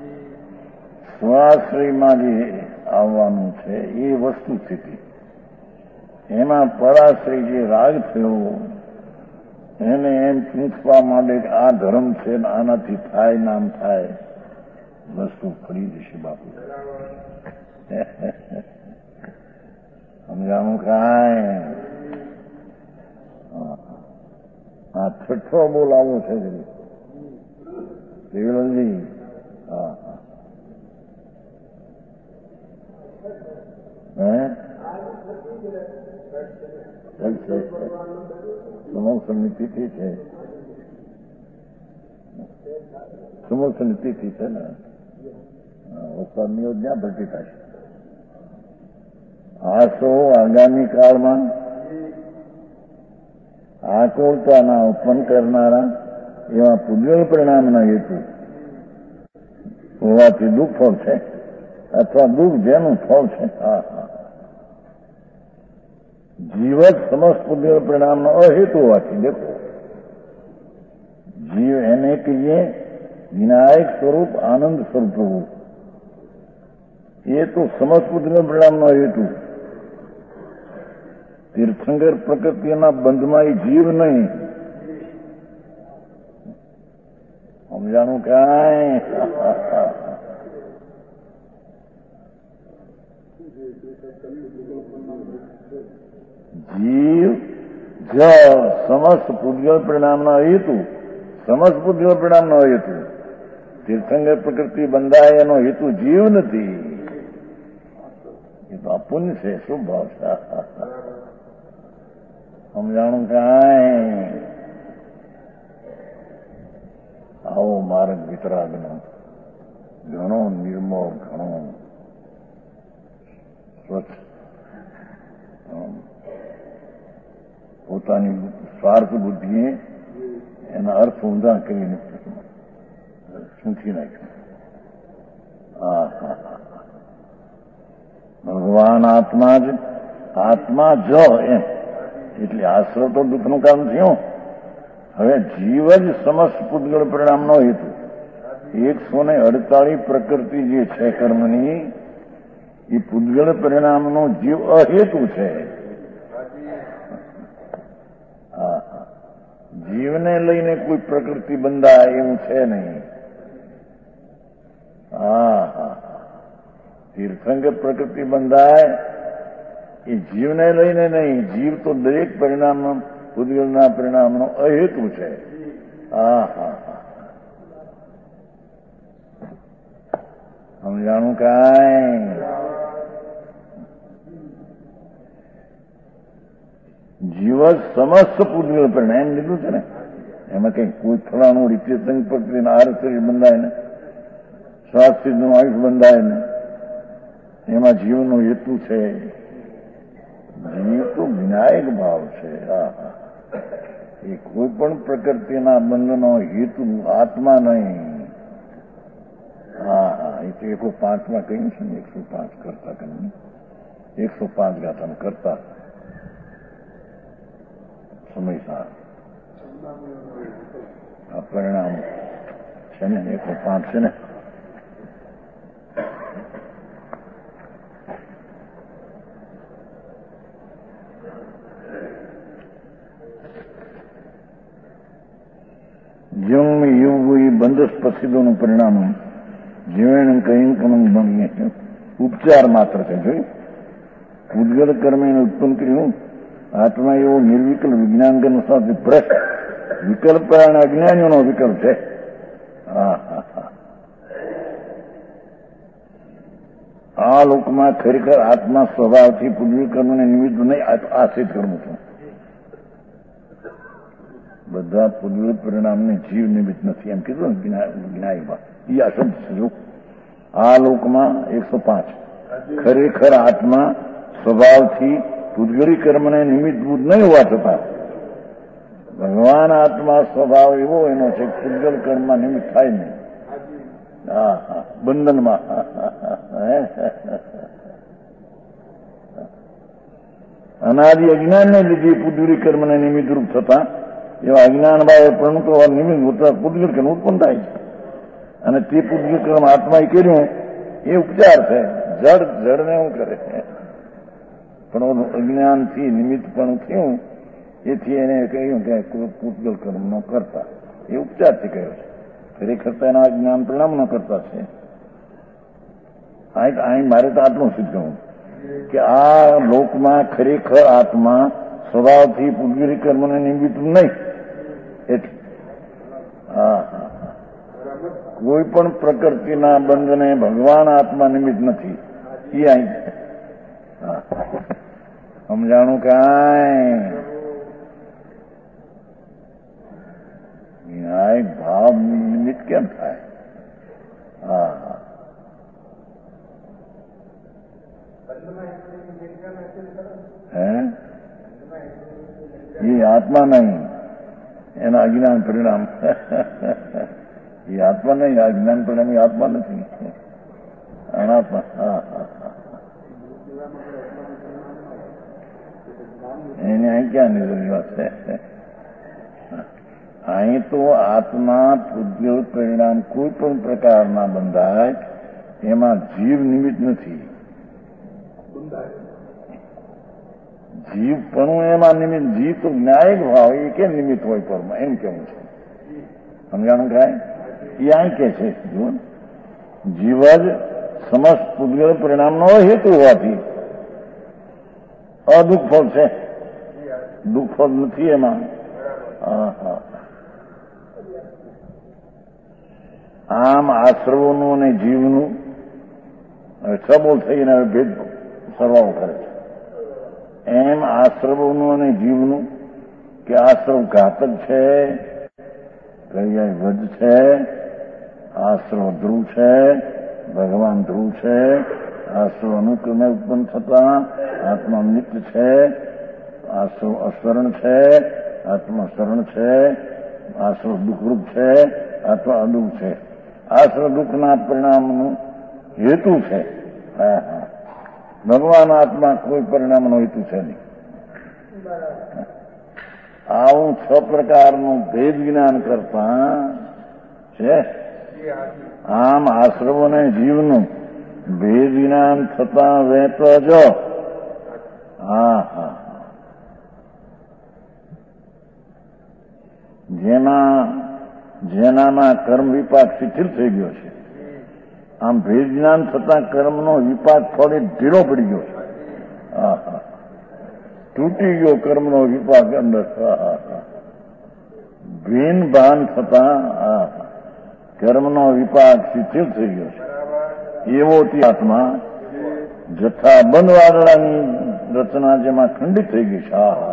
સ્વાશ્રયમાં જે આવવાનું છે એ વસ્તુ સ્થિતિ. એમાં પરાશ્રય જે રાગ થયો એને એમ ચૂંટવા માંડે કે આ ધર્મ છે ને આનાથી થાય નામ થાય. વસ્તુ ફરી જશે બાપુ. સમજાણું કાંઈ? આ છઠ્ઠો બોલ આવો છે દેવલજી. હા હે સમોસણની તિથિ છે, સમોસણની તિથિ છે ને, વરસાદની યોજના ભરતી થશે. આ તો આગામી કાળમાં આકુળતાના ઉત્પન્ન કરનારા એવા પૂજ્ય પરિણામના હેતુ હોવાથી દુઃખ ફળ છે, અથવા દુઃખ જેનું ફળ છે. જીવત સમસ્ત પૂજ્ય પરિણામનો અહેતુ હોવાથી, દેખો જીવ એને કહીએ વિનાયક સ્વરૂપ, આનંદ સ્વરૂપ, એ તો સમસ્ત પૂજ્ય પરિણામનો હેતુ. તીર્થંકર પ્રકૃતિના બંધમાં એ જીવ નહીં. સમજાણું કાંઈ? જીવ જ સમસ્ત પૂજ્ય પરિણામનો હેતુ, સમસ્ત પૂજ્ય પરિણામનો હેતુ. તીર્થંકર પ્રકૃતિ બંધાય એનો હેતુ જીવ નથી. એ તો અપુન્ય છે, શું ભાવ છે? સમજાણું કાંઈ? આવો માર્ગ વિતરાગનો ઘણો નિર્મળ, ઘણો સ્વચ્છ, પોતાની સ્વાર્થ બુદ્ધિએ એના અર્થ ઊંધા કરીને સૂંચી નાખ્યું. ભગવાન આત્મા જ, આત્મા જ એમ એટલે આશ્રવ તો દુઃખનું કામ થયું. હવે જીવ જ સમસ્ત પૂજ્ય પરિણામનો હેતુ. 148 પ્રકૃતિ જે છે કર્મની, એ પૂજ્ય પરિણામનો જીવ અહેતુ છે. જીવને લઈને કોઈ પ્રકૃતિ બંધાય એવું છે નહીં. તીર્થંકર પ્રકૃતિ બંધાય એ જીવને લઈને નહીં. જીવ તો દરેક પરિણામનો, પૂજ્યના પરિણામનો અહેતુ છે. સમજાણું કાંઈ? જીવ સમસ્ત પૂજ્ય પરિણામ એમ લીધું છે ને, એમાં કઈ કોઈ ફલાણું રીતે પ્રકૃતિના આર શરીર બંધાય ને, શ્વાસનું આયુષ બંધાય ને, એમાં જીવનો હેતુ છે. જીવ તો વિનાયક ભાવ છે. એ કોઈ પણ પ્રકૃતિના બંધનો હેતુ આત્મા નહીં. એ તો 105માં કહ્યું છે ને, 105 કરતા કરીને 105 ગાથામાં કરતા સમય સાર આ પરિણામ છે ને, 105 છે ને. જીવન એવું એ બંધસ પ્રસિદ્ધોનું પરિણામ જીવન કઈ ઉપચાર માત્ર છે. જોયું, પૂજ્ય કર્મે ઉત્પન્ન કર્યું. આત્મા એવો નિર્વિકલ્પ વિજ્ઞાન સાથે ભ્રષ્ટ વિકલ્પ અને અજ્ઞાનીઓનો વિકલ્પ છે. આ લોકમાં ખરેખર આત્મા સ્વભાવથી પૂજ્ય કર્મને નિમિત્ત નહીં, આશ્રિત કર્મ છું. બધા પૂજ્ય પરિણામને જીવ નિમિત્ત નથી એમ કીધું ને જ્ઞાનીમાં. એ અશબ્દ છે. આ લોકમાં 105 ખરેખર આત્મા સ્વભાવથી પૂજ્ય કર્મને નિમિત્તભૂત નહીં હોવા છતાં ભગવાન આત્મા સ્વભાવ એવો એનો છે પૂજ્ય કર્મમાં નિમિત્ત થાય નહીં. બંધનમાં અનાદિ અજ્ઞાનને લીધે પૂજ્ય કર્મને નિમિત્તરૂપ થતા એવા અજ્ઞાન ભાવે પ્રણુતો નિમિત્ત પૂજ્ય કર્મ ઉત્પન્ન થાય છે. અને તે પૂજ્ય કર્મ આત્માએ કર્યું એ ઉપચાર છે. જડને શું કરે? પણ અજ્ઞાનથી નિમિત્ત પણ થયું, એથી એને કહ્યું કે પૂજ્ય કર્મનો કરતા એ ઉપચારથી કહ્યો છે. ખરેખર એના જ્ઞાન પરિણામનો કરતા છે. અહીં મારે તો આટલું સિદ્ધ કહું કે આ લોકમાં ખરેખર આત્મા સ્વભાવથી પૂજ્ય કર્મને નિમિત્ત નહીં. એટલે કોઈ પણ પ્રકૃતિના બંધને ભગવાન આત્મા નિમિત્ત નથી. એ અહીં સમજાણું કાંઈ? કેમ થાય? હા હા, હે એ આત્મા નહીં, એના અજ્ઞાન પરિણામ. એ આત્મા નહીં, આ જ્ઞાન પરિણામ એ આત્મા નથી, અનાત્મા. હા હા, એને અહીં ક્યાં નિર્ણય છે? અહીં તો આત્મા પૂજ્ય પરિણામ કોઈ પણ પ્રકારના બંધાય, એમાં જીવ નિમિત્ત નથી. જીવ પણ એમાં નિમિત્ત, જીવ તો ન્યાયિક ભાવ, એ કેમ નિમિત્ત હોય પરમાં, એમ કેવું છે. સમજાણું થાય? એ અહીં કે છે, જીવ જ સમસ્ત પૂજ્ય પરિણામનો હેતુ હોવાથી અદુઃખ ફળ છે, દુઃખ ફળ નથી એમાં. આમ આશ્રવોનું અને જીવનું સબોલ થઈને ભેદ સરવાળો કરે છે. એમ આશ્રવોનું અને જીવનું કે આશ્રવ ઘાતક છે, પર્યાય વધ છે, આશ્રવ ધ્રુવ છે, ભગવાન ધ્રુવ છે, આશ્રવ અનુક્રમે ઉત્પન્ન થતા આત્મા નિત્ય છે, આશ્રવ અસરણ છે, આત્મા શરણ છે, આશ્રવ દુઃખરૂપ છે, આત્મા અદુઃખ છે. આશ્રવ દુઃખના પરિણામનું હેતુ છે. હા હા, ભગવાન આત્મા કોઈ પરિણામનો હેતુ છે નહીં. આવું 6 પ્રકારનું ભેદ જ્ઞાન કરતા છે. આમ આશ્રવ અને જીવનું ભેદ જ્ઞાન થતા વહેતો જો. હા હા, જેનામાં કર્મ વિપાક શિથિલ થઈ ગયો છે, આમ ભેદ જ્ઞાન થતા કર્મનો વિપાક થોડી ઢીલો પડી ગયો છે. હા હા, તૂટી ગયો કર્મનો વિપાક અંદર. ભીન ભાન થતા કર્મનો વિપાક શિથિલ થઈ ગયો છે. એવો તે આત્મા જથ્થાબંધ વાદળાની રચના જેમાં ખંડિત થઈ ગઈ છે.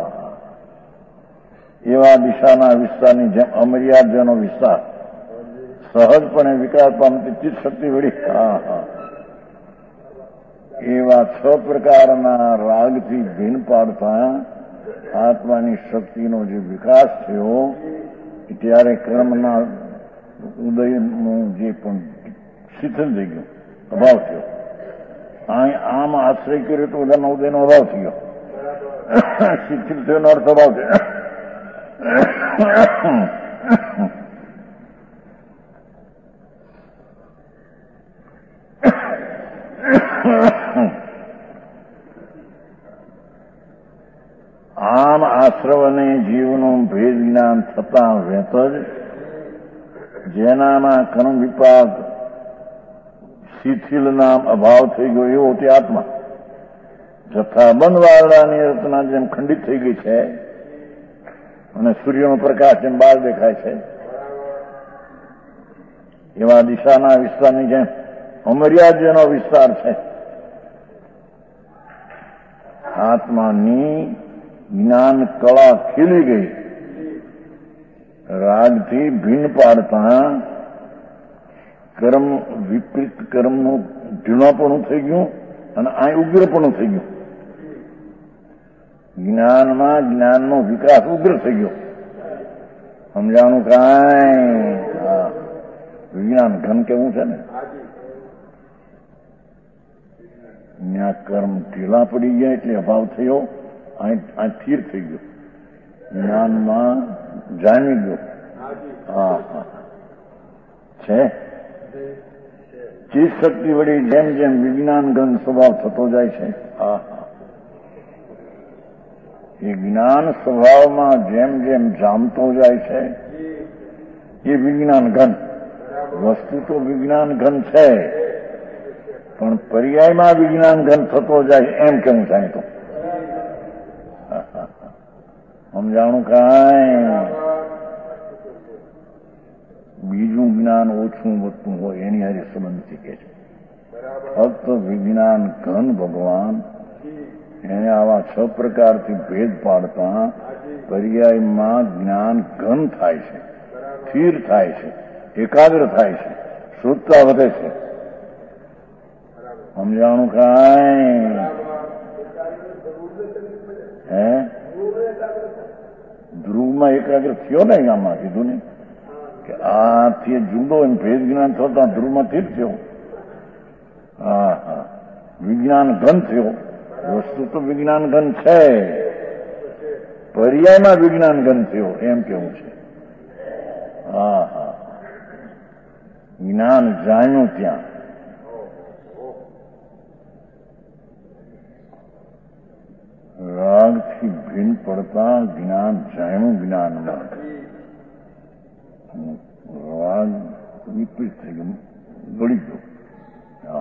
એવા દિશાના વિસ્તારની જેમ અમર્યાદ જેનો વિસ્તાર સહજપણે વિકાર પામતી ચિત્ત શક્તિ વળી. એવા 6 પ્રકારના રાગથી ભિન્ન પાડતા આત્માની શક્તિનો જે વિકાસ થયો, ત્યારે કર્મના ઉદયનું જે પણ શિથિલ થઈ ગયું, અભાવ થયો. આમ આશ્રય કર્યો તો બધાના ઉદયનો અભાવ થયો. શિથિલ થયોનો અર્થ અભાવ થયો. આમ આશ્રવ અને જીવનું ભેદ જ્ઞાન થતા વહેત જ જેનામાં કર્મ વિપાક શિથિલ નામ અભાવ થઈ ગયો એવો તે આત્મા જથ્થાબંધ વારડાની રચના જેમ ખંડિત થઈ ગઈ છે અને સૂર્યનો પ્રકાશ જેમ બહાર દેખાય છે, એવા દિશાના વિસ્તારની જેમ અમર્યાદ જેનો વિસ્તાર છે, આત્માની જ્ઞાન કળા ખીલી ગઈ. રાગથી ભિન્ન પાડતા કર્મ વિપરીત કર્મનું ઢીણાપણું થઈ ગયું અને આ ઉગ્રપણું થઈ ગયું. જ્ઞાનમાં જ્ઞાનનો વિકાસ ઉગ્ર થઈ ગયો. સમજાણું કાંઈ? વિજ્ઞાન ઘન કેવું છે ને, ત્યાં કર્મ ઢીલા પડી ગયા એટલે અભાવ થયો, આ સ્થિર થઈ ગયો, જ્ઞાનમાં જામી ગયો. હા હા, છે ચિત્ત શક્તિ વળી જેમ જેમ વિજ્ઞાન ઘન સ્વભાવ થતો જાય છે, હા હા, એ જ્ઞાન સ્વભાવમાં જેમ જેમ જામતો જાય છે એ વિજ્ઞાન ઘન. વસ્તુ તો વિજ્ઞાન ઘન છે, પણ પર્યાયમાં વિજ્ઞાન ઘન થતો જાય એમ કેવું થાય તો સમજાણું કાંઈ? બીજું જ્ઞાન ઓછું વધતું હોય એની હારે સંબંધ શીખે છે. ફક્ત વિજ્ઞાન ઘન ભગવાન એને આવા 6 પ્રકારથી ભેદ પાડતા પર્યાયમાં જ્ઞાન ઘન થાય છે, સ્થિર થાય છે, એકાગ્ર થાય છે, શુદ્ધતા વધે છે. સમજાણું કાંઈ? હે ધ્રુવમાં એકાગ્ર થયો ને, આમાં કીધું ને કે આથી જુદો એમ ભેદ જ્ઞાન થતા ધ્રુવમાંથી જ થયો. હા હા, વિજ્ઞાન ઘન થયો. વસ્તુ તો વિજ્ઞાન ઘન છે, પર્યાયમાં વિજ્ઞાન ઘન થયો એમ કેવું છે. હા હા, જ્ઞાન જાણ્યું ત્યાં. રાગથી ભિન્ન પડતા જ્ઞાન જાણ્યું જ્ઞાનમાં. રાગ વિપરીત થઈ ગયું, ગળી ગયો.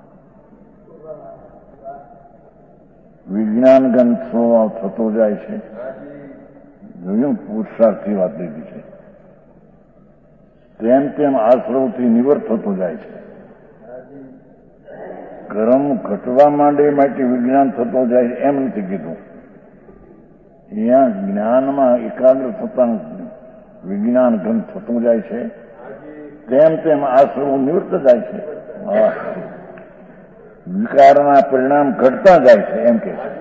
વિજ્ઞાન ગન સ્વભાવ થતો જાય છે. જોયું, પુરુષાર્થથી વાત લીધી છે. તેમ તેમ આશ્રવથી નિવૃત્ત થતો જાય છે. કર્મ ઘટવા માંડે માટે વિજ્ઞાન થતો જાય એમ નથી કીધું. અહીંયા જ્ઞાનમાં એકાગ્ર થતા વિજ્ઞાન ઘન થતું જાય છે. તેમ તેમ આશ્રવ નિવૃત્ત જાય છે. વિકારના પરિણામ ઘટતા જાય છે એમ કે છે.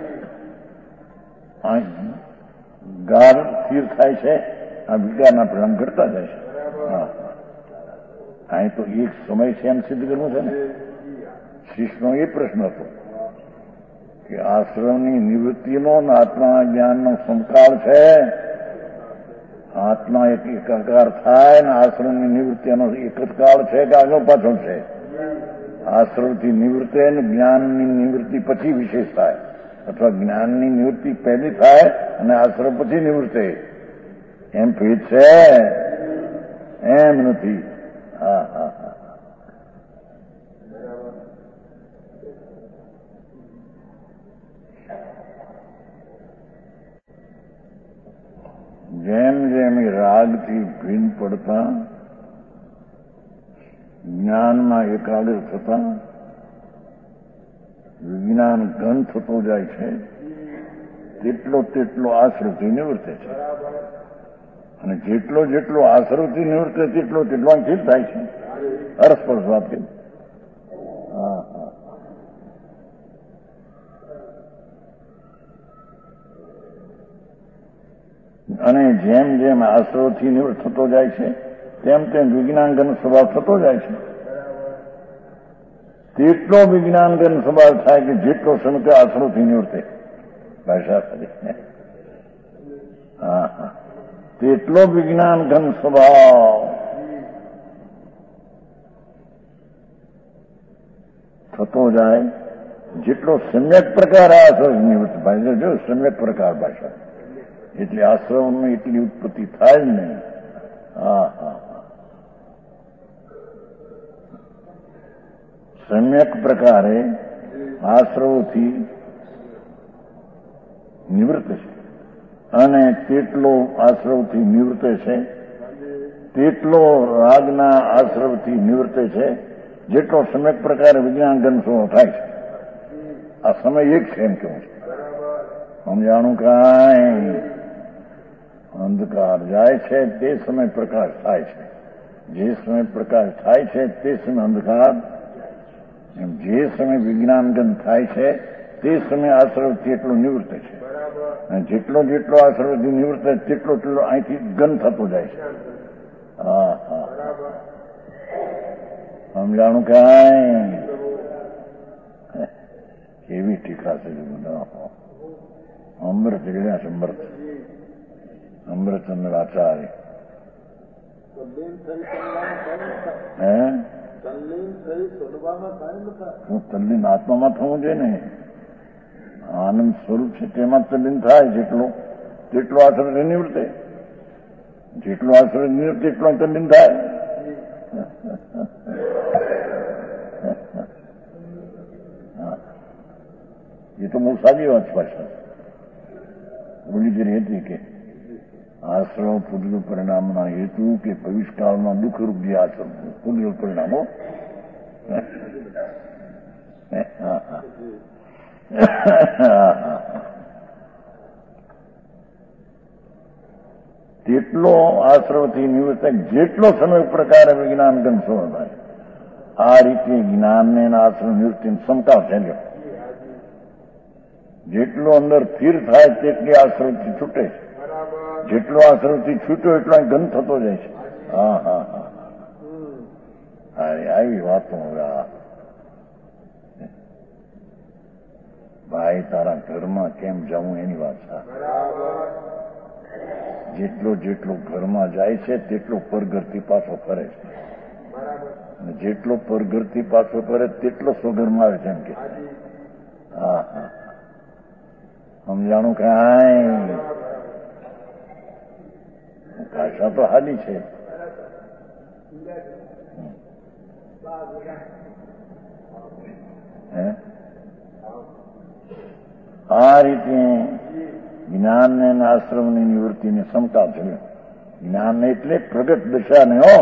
ગાઢ સ્થિર થાય છે, આ વિકારના પરિણામ ઘટતા જાય છે. અહીં તો એક સમય છે એમ સિદ્ધ કરવું છે ને. શિષ્યનો એ પ્રશ્ન હતો કે આશ્રમની નિવૃત્તિનો અને આત્માના જ્ઞાનનો સમકાળ છે. આત્મા એક એકાકાર થાય ને આશ્રમની નિવૃત્તિનો એક જ કાળ છે કે આગળ પાછળ છે? આશ્રમથી નિવૃત્તિ અને જ્ઞાનની નિવૃત્તિ પછી વિશેષ થાય, અથવા જ્ઞાનની નિવૃત્તિ પહેલી થાય અને આશ્રમ પછી નિવૃત્તિ, એમ ભેદ છે? એમ નથી. હા હા હા, જેમ જેમ રાગથી ભિન્ન પડતા જ્ઞાનમાં એકાગ્ર થતા વિજ્ઞાન ઘન થતો જાય છે, તેટલો તેટલો આશ્રવથી નિવૃત્તે છે. અને જેટલો જેટલો આશ્રવથી નિવૃત્તે તેટલો તેટલો સ્થિર થાય છે. અરસપરસ વાત કરી. હા હા, અને જેમ જેમ આશ્રવથી નિવૃત્ત થતો જાય છે તેમ તેમ વિજ્ઞાનગન સ્વભાવ થતો જાય છે. તેટલો વિજ્ઞાનગન સ્વભાવ થાય કે જેટલો સમય આશ્રવથી નિવૃત્તે. ભાષા કરી. હા હા, તેટલો વિજ્ઞાનગન સ્વભાવ થતો જાય જેટલો સમ્યક પ્રકાર આશ્રવ નિવૃત્ત ભાઈ. જો સમ્યક પ્રકાર ભાષા એટલે આશ્રમની એટલી ઉત્પત્તિ થાય જ નહીં. હા હા, સમ્યક પ્રકારે આશ્રવથી નિવૃત્ત છે, અને તેટલો આશ્રવથી નિવૃત્ત છે તેટલો રાગના આશ્રવથી નિવૃત્ત છે જેટલો સમ્યક પ્રકારે વિજ્ઞાન ગન સ્વભાવ થાય છે. આ સમય એક છે એમ કેવું છે. સમજાણું કાંઈ? અંધકાર જાય છે તે સમય પ્રકાશ થાય છે, જે સમય પ્રકાશ થાય છે તે સમય અંધકાર, જે સમય વિજ્ઞાનગન થાય છે તે સમય આશ્રવથી એટલો નિવૃત્ત છે. અને જેટલો જેટલો આશ્રવથી નિવૃત્ત તેટલો તેટલો અહીંથી ગન થતો જાય છે. હા હા, સમજાણું કાંઈ? કેવી ટીકા છે બધા. અમૃત જગ્યા છે, અમૃત અમૃતચંદ્ર આચાર્ય. હું તલ્લીન આત્મામાં થવું જોઈએ ને. આનંદ સ્વરૂપ છે તેમાં તલ્લીન થાય. જેટલો તેટલો આશ્રય નિવૃત્તે, જેટલો આશ્રય નિવૃત્તે એટલો તલ્લીન થાય. એ તો બહુ સારી વાત પાછળ બોલી કરી હતી કે આશ્રમ પુનઃ પરિણામના હેતુ કે ભવિષ્યકાળમાં દુઃખરૂપ જે આશ્રમ પુનઃ પરિણામો. તેટલો આશ્રવથી નિવૃત્ત થાય, જેટલો સમય પ્રકારે વિજ્ઞાન ગમશો થાય. આ રીતે જ્ઞાનને આશ્રવ નિવૃત્તિને સમતાવ છે. જેટલો અંદર સ્થિર થાય તેટલી આશ્રવથી છૂટે છે. જેટલો આશ્રવથી છૂટ્યો એટલો ગંધ થતો જાય છે. હા હા હા આવી વાતો. ભાઈ તારા ઘરમાં કેમ જવું એની વાત છે. જેટલો જેટલો ઘરમાં જાય છે તેટલો પરઘરથી પાછો ફરે છે, અને જેટલો પરઘરથી પાછો ફરે તેટલો સ્વઘરમાં આવે છે. એમ કે હા હા સમજાણું કાંઈ ભાષા તો હાલી છે. આ રીતે જ્ઞાનને આશ્રમની નિવૃત્તિને સમતા છે. જ્ઞાન એટલે પ્રગટ દશાને હો.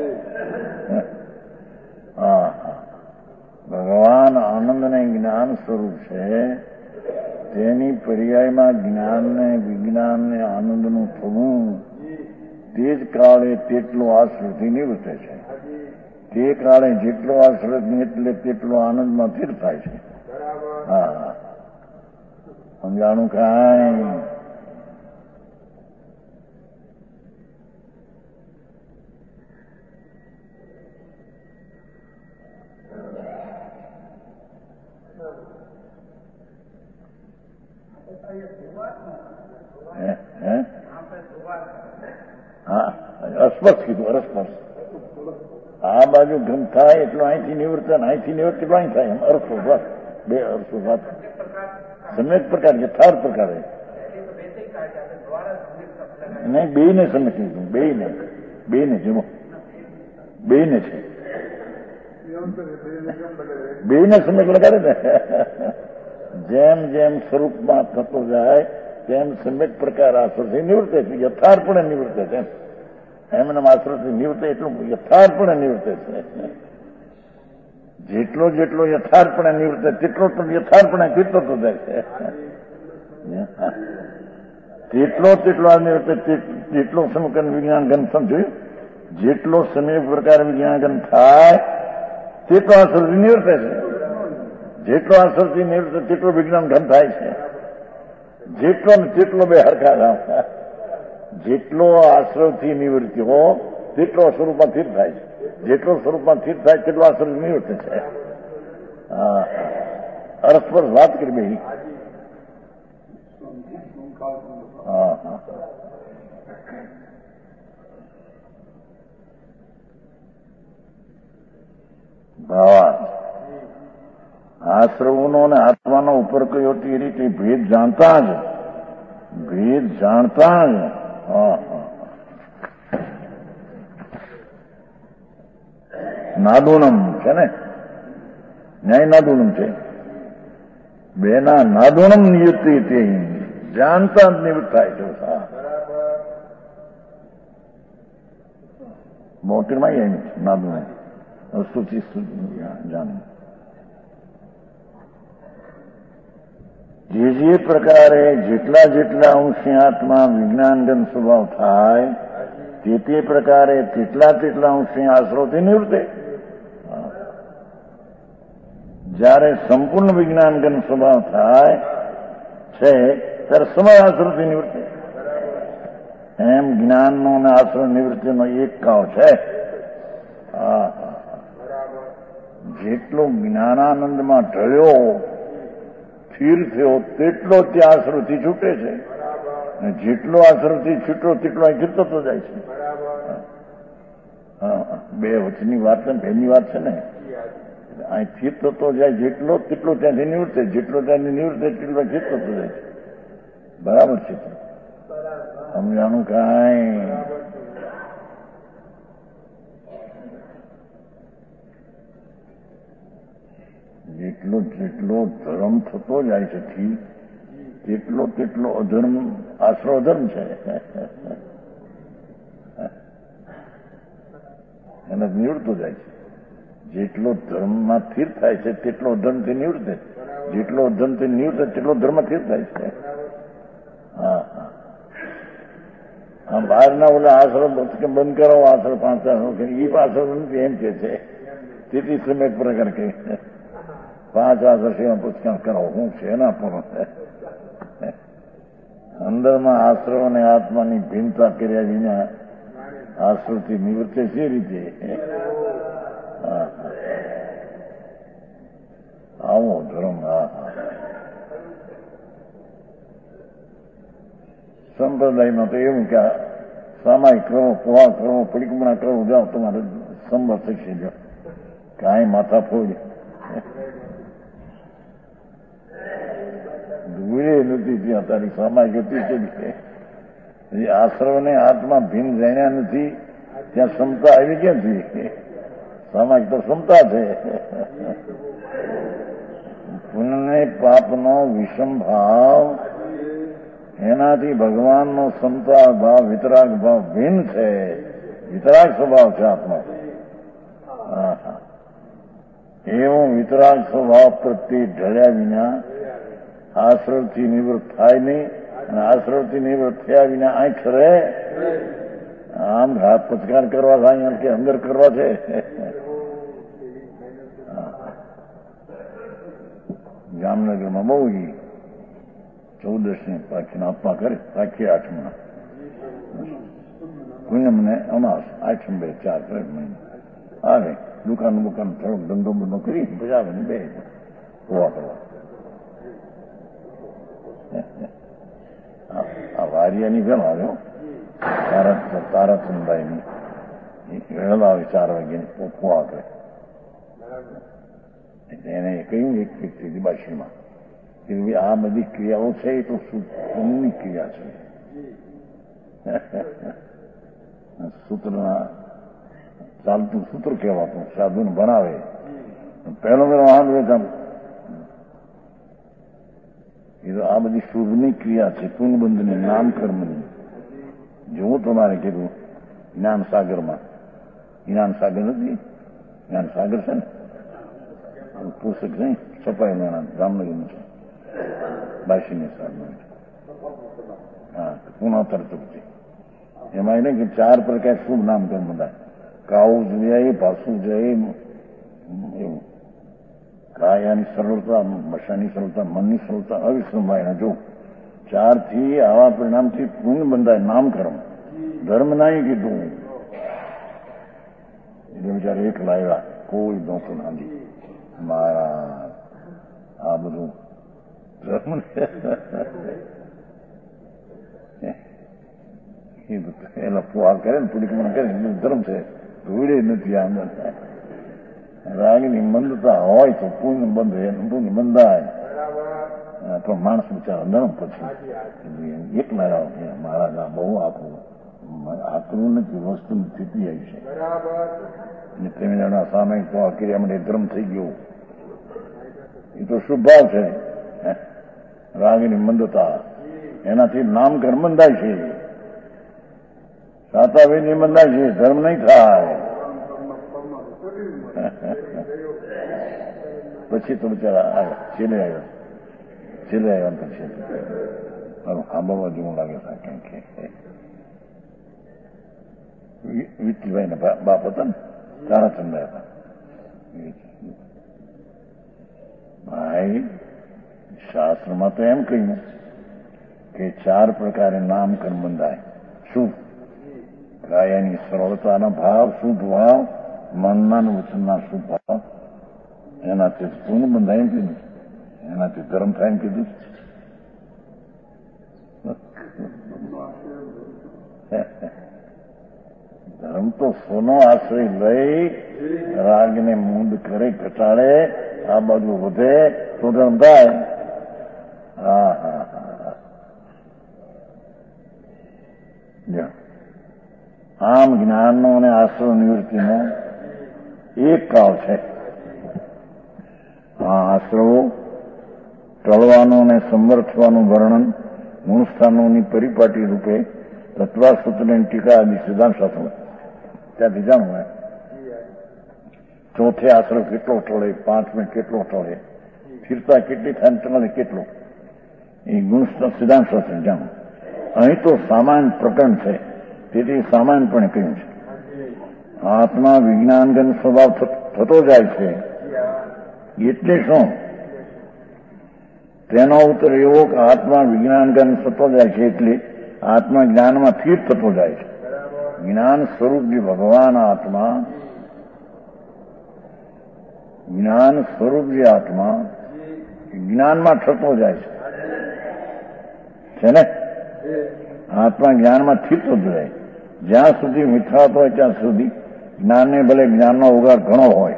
ભગવાન આનંદને જ્ઞાન સ્વરૂપ છે. તેની પર્યાયમાં જ્ઞાનને વિજ્ઞાનને આનંદનું થવું તે જ કાળે તેટલો આશ્રયથી નિવૃત્ત છે. તે કાળે જેટલો આશ્રય એટલે તેટલો આનંદમાં સ્થિર થાય છે. હા સમજાણું કાંઈ. હા અસ્પર્શ કીધું. અરસ્પર્શ આ બાજુ ગમ થાય એટલો અહીંથી નિવૃત્ત, અહીંથી નિવૃત્ત એટલો અહીં થાય. એમ અરસો વાત, બે અરસો વાત. સમ્યક પ્રકાર યથાર્થ પ્રકાર નહીં. બેને સમ્યક લીધું. બેને જમો બેને છે. બેને સમ્યક લગાડે ને. જેમ જેમ સ્વરૂપમાં થતો જાય તેમ સમ્યક પ્રકાર આશ્રયથી નિવૃત્ત છે. યથાર્થપણે નિવૃત્ત છે. એમને આશ્રયથી નિવૃત્ત એટલું યથાર્થપણે નિવૃત્ત છે. જેટલો જેટલો યથાર્થપણે નિવૃત્ત તેટલો તો યથાર્થપણે તીર્થતો જાય છે. તેટલો તેટલો આ નિવૃત્ત જેટલો સમકન વિજ્ઞાન ગન સમજ્યું. જેટલો સમય પ્રકાર વિજ્ઞાન ગન થાય તેટલો આશ્રયથી નિવૃત્ત છે. જેટલો આશ્રયથી નિવૃત્ત તેટલો વિજ્ઞાન ઘન થાય છે. જેટલો ને તેટલો બે હરખા. જેટલો આશ્રયથી નિવૃત્તિ હો તેટલો સ્વરૂપમાં સ્થિર થાય છે. જેટલો સ્વરૂપમાં સ્થિર થાય તેટલો આશ્રય નિવૃત્ત છે. હા અરસ્પર વાત કરી બે. હા હા ભાવા આશ્રવનો અને આત્માનો ઉપર કયો તે રીતે ભેદ જાણતા જ નાદુનમ છે ને, ન્યાય નાદુનમ છે. બેના નાદુનમ નિયુક્તિ તે જાણતા જ નિવૃત્ત થાય છે. મોટીમાં એમ નાદુનમ સ્તુતિ જાણ. જે પ્રકારે જેટલા જેટલા અંશે આત્મા વિજ્ઞાનગન સ્વભાવ થાય તે પ્રકારે તેટલા અંશે આશ્રવથી નિવૃત્તે. જયારે સંપૂર્ણ વિજ્ઞાનગન સ્વભાવ થાય છે ત્યારે સમય આશ્રવથી નિવૃત્તે. એમ જ્ઞાનનો અને આશ્રવ નિવૃત્તિનો એક કાળ છે. જેટલો જ્ઞાનાનંદમાં ઢળ્યો સ્થિર થયો તેટલો ત્યાં આશ્રવથી છૂટે છે. અને જેટલો આશ્રવથી છૂટો તેટલો અહીં સ્થિર થતો જાય છે. બે વચની વાત છે, બેની વાત છે ને. અહીં સ્થિર થતો જાય જેટલો તેટલો ત્યાંથી નિવૃત્તે, જેટલો ત્યાંથી નિવૃત્તે તેટલો સ્થિર થતો જાય છે. બરાબર છે. સમજાણું કાંઈ. જેટલો જેટલો ધર્મ થતો જાય છે તેટલો તેટલો અધર્મ આશરો અધર્મ છે. એને નિવૃત્તો જાય છે. જેટલો ધર્મમાં સ્થિર થાય છે તેટલો અધર્મથી નિવૃત્ત. જેટલો અધર્મથી નિવૃત્ત તેટલો ધર્મ સ્થિર થાય છે. હા હા આમ બહારના ઓલા આશ્રમ બંધ કરો, આશ્રમ 5 આશ્રમ એ આશ્રમ નથી એમ કે છે. તેથી તમે એક પ્રકાર કહે 5 આશ્રમ સેવા પુસ્તક કરો. હું છે એના પણ અંદરમાં આશ્રમ અને આત્માની ભિન્નતા કર્યા વિના આશ્રમથી નિવૃત્તે છે રીતે. આવો ધર્મ. સંપ્રદાયમાં તો એવું કે સામાયિક કરો, પુરા કરો, પરિક્રમણા કરો, જાઓ તમારે સંમત થશે. જો કાંઈ માથા ફોડ દૂરે નથી ત્યાં તારી સામાયિક હતી કે આશ્રમને હાથમાં ભીન જાણ્યા નથી ત્યાં ક્ષમતા આવી ક્યાંથી? સામાયિક તો ક્ષમતા છે. પુણ્ય પાપનો વિષમ ભાવ એનાથી ભગવાનનો ક્ષમતા ભાવ વિતરાગ ભાવ ભિન્ન છે. વિતરાગ સ્વભાવ છે આત્મા. એવો વિતરાગ સ્વભાવ પ્રત્યે ઢળ્યા વિના આશ્રમથી નિવૃત્ત થાય નહીં. અને આશ્રમથી નિવૃત્ત થયા વિના આંખ રહે. આમ હાથ પચકાર કરવા થાય કે અંદર કરવા છે. જામનગરમાં બહુ 14 પાખીને આપવા કરે. પાખી 8માં પૂનમને અમાસ 8 2 4 મહિને આવે. દુકાન બુકાન થોડોક ધંધો બંધો કરી પછી આવે ને બે હોવા કરવા. આ વારિયાની વેલ આવ્યો તારાચંદભાઈની વેલ આવે 4 વાગ્યાની હોવા કરે. એને કહ્યું એક વ્યક્તિ દિબાશીમાં કે આ બધી ક્રિયાઓ છે એ તો સુખની ક્રિયા છે. સૂત્રના ચાલતું સૂત્ર કહેવાતું સાધુને ભણાવે. પહેલો મેળો એ તો આ બધી શુભની ક્રિયા છે. પુણ્યબંધની નામ કર્મની. જેવું તમારે કીધું જ્ઞાન સાગરમાં. જ્ઞાન સાગર નથી, જ્ઞાન સાગર છે ને પુસ્તક નહીં છપાય નાના જામનગરનું છે. 82 સાલનું. હા પુનઃતર ચૂકતી. એમાં એને કે 4 પ્રકાર શુભ નામ કર્મ બધા. કાવું જાય, ભાસું જાય, એવું કાયાની સરળતા, ભાષાની સરળતા, મનની સરળતા, અવિસ્મરણીય. જો 4 થી આવા પરિણામથી પુણ્ય બંધાય. નામકર્મ ધર્મ નહીં કીધું. એટલે બિચારા એક લાવ્યા કોઈ નહોતું નાંદી. મારા આ બધું ધર્મ એના પુઆર કરે ને પુલિકમણ કરે ધર્મ છે. ધૂળે નથી આમ રાગની મંદતા હોય તો પુણ્ય બંધ પુણ્ય બંધાય. પણ માણસ બિચારો ધર્મ પછી એકલા મહારાજ આ બહુ આકરું નથી વસ્તુની સ્થિતિ આવી છે. અને તમે જાણો સામાયિક તો ક્રિયા માટે ધર્મ થઈ ગયો. એ તો શુભ ભાવ છે. રાગની મંદતા એનાથી નામકર્મ બંધાય છે. સાતાવેદની બંધાય છે. ધર્મ નહીં થાય. પછી તો બિચારા છેલ્લે આવ્યા પછી આંબામાં જેવું લાગે છે. વિઠ્ઠલભાઈ ના બાપ હતા ને તારાચંદ્ર હતા. ભાઈ શાસ્ત્રમાં તો એમ કહ્યું કે 4 પ્રકારે નામ કર્મ બંધાય. શુભ કાયાની સરળતાના ભાવ, શુભ ભાવ, મનના વચનના શુભ ભાવ, એનાથી પુણ્ય બંધાય એમ કીધું. એનાથી ધર્મ થાય એમ કીધું. ધર્મ તો સોનો આશ્રય લઈ રાગને મૂંદ કરે, ઘટાડે, આ બાજુ વધે તો ધર્મ થાય. હા હા હા. આમ જ્ઞાનનો અને આશ્રય નિવૃત્તિનો એક કાળ છે. આ આશ્રવો ટળવાનું અને સમર્થવાનું વર્ણન ગુણસ્થાનોની પરિપાટી રૂપે તત્વાસૂત્રની ટીકા આદિ સિદ્ધાંત શાસ્ત્રો ત્યાંથી જાણવું. ચોથે આશ્રય કેટલો ટળે, 5મે કેટલો ટળે, સ્થિરતા કેટલી થાય, ટળે કેટલો, એ ગુણ સિદ્ધાંત શાસ્ત્ર જાણવું. અહીં તો સામાન્ય પ્રકરણ છે. તેથી સામાન્યપણે કહ્યું છે આત્મા વિજ્ઞાનગન સ્વભાવ થતો જાય છે. એટલે શું? તેનો ઉત્તર એવો કે આત્મા વિજ્ઞાનગન થતો જાય છે એટલે આત્મા જ્ઞાનમાં સ્થિર થતો જાય છે. જ્ઞાન સ્વરૂપ જે ભગવાન આત્મા, જ્ઞાન સ્વરૂપ જે આત્મા જ્ઞાનમાં થતો જાય છે ને. આત્મા જ્ઞાનમાં સ્થિર થતો જાય. જ્યાં સુધી મિથ્યાત હોય ત્યાં સુધી જ્ઞાનને ભલે જ્ઞાનનો ઉગાર ઘણો હોય,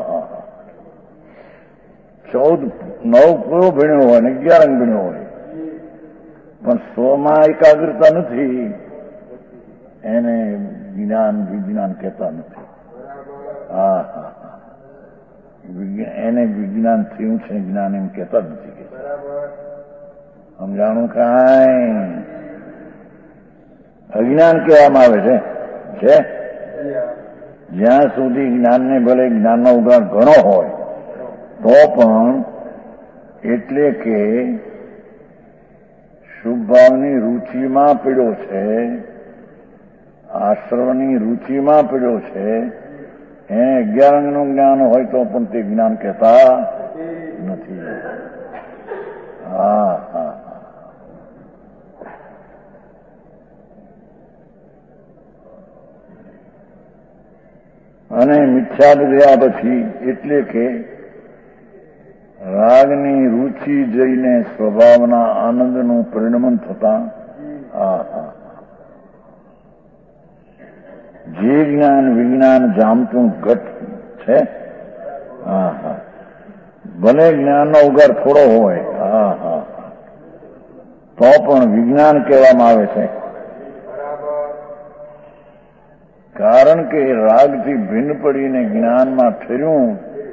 9 પૂરો ભણ્યો હોય ને 11 અંગ ભણ્યો હોય, પણ સ્વમાં એકાગ્રતા નથી, એને જ્ઞાન વિજ્ઞાન કહેતા નથી. એને વિજ્ઞાન થયું છે, જ્ઞાન એમ કહેતા જ નથી. સમજાણું કાંઈ અજ્ઞાન કહેવામાં આવે છે. જ્યાં સુધી જ્ઞાનને ભલે જ્ઞાનનો ઉગાર ઘણો હોય તો પણ, એટલે કે શુભ ભાવની રુચિમાં પીડ્યો છે, આશ્રવની રુચિમાં પીડ્યો છે, એને 11 અંગનું જ્ઞાન હોય તો પણ તે જ્ઞાન કહેતા નથી. અને મિથ્યાદ રહ્યા પછી, એટલે કે રાગની રુચિ જઈને સ્વભાવના આનંદનું પરિણમન થતા જે જ્ઞાન વિજ્ઞાન જામતું ઘટ છે, ભલે જ્ઞાનનો ઉગાર થોડો હોય તો પણ વિજ્ઞાન કહેવામાં આવે છે. કારણ કે રાગથી ભિન્ન પડીને જ્ઞાનમાં ઠર્યું,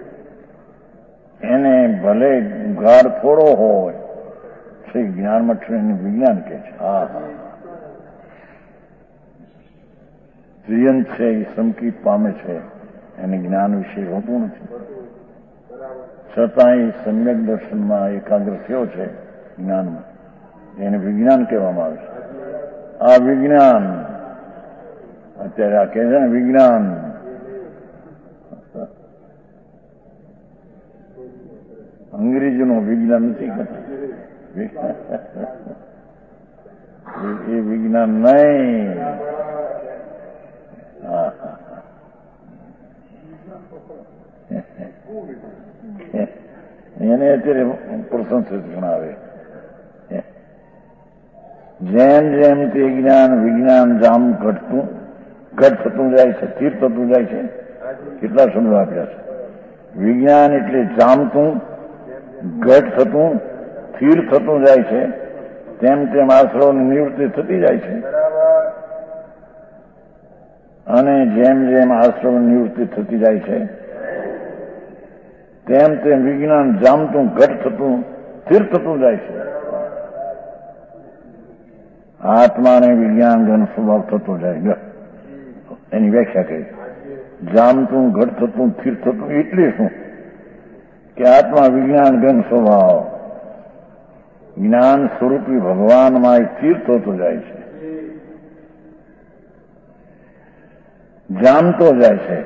એને ભલે ઉગાર થોડો હોય છે, જ્ઞાનમાં ઠરીને વિજ્ઞાન કહે છે. પ્રિયંત છે એ સંકિત પામે છે, એને જ્ઞાન વિશે હોતું નથી. છતાં એ સમ્યક દર્શનમાં એકાગ્ર થયો છે જ્ઞાનમાં, એને વિજ્ઞાન કહેવામાં આવે છે. આ વિજ્ઞાન અત્યારે આ કહે છે ને વિજ્ઞાન, અંગ્રેજીનું વિજ્ઞાન નથી કહેતા, એ વિજ્ઞાન નહીં. એને અત્યારે પ્રશંસિત ગણાવે. જેમ જેમ તે જ્ઞાન વિજ્ઞાન જામ ઘટ થતું જાય છે, સ્થિર થતું જાય છે. કેટલા શબ્દો આપ્યા છે? વિજ્ઞાન એટલે જામતું, ઘટ થતું, સ્થિર થતું જાય છે. તેમ તેમ આશ્રવની નિવૃત્તિ થતી જાય છે. અને જેમ જેમ આશ્રવની નિવૃત્તિ થતી જાય છે તેમ તેમ વિજ્ઞાન જામતું, ઘટ થતું, સ્થિર થતું જાય છે. આત્માને વિજ્ઞાન ઘન સ્વભાવ થતો જાય. એની વ્યાખ્યા કરી. જામતું, ઘટ થતું, સ્થિર થતું એટલે શું? કે આત્મા વિજ્ઞાન ઘન સ્વભાવ જ્ઞાન સ્વરૂપી ભગવાનમાં સ્થિર થતો જાય છે, જામતો જાય છે.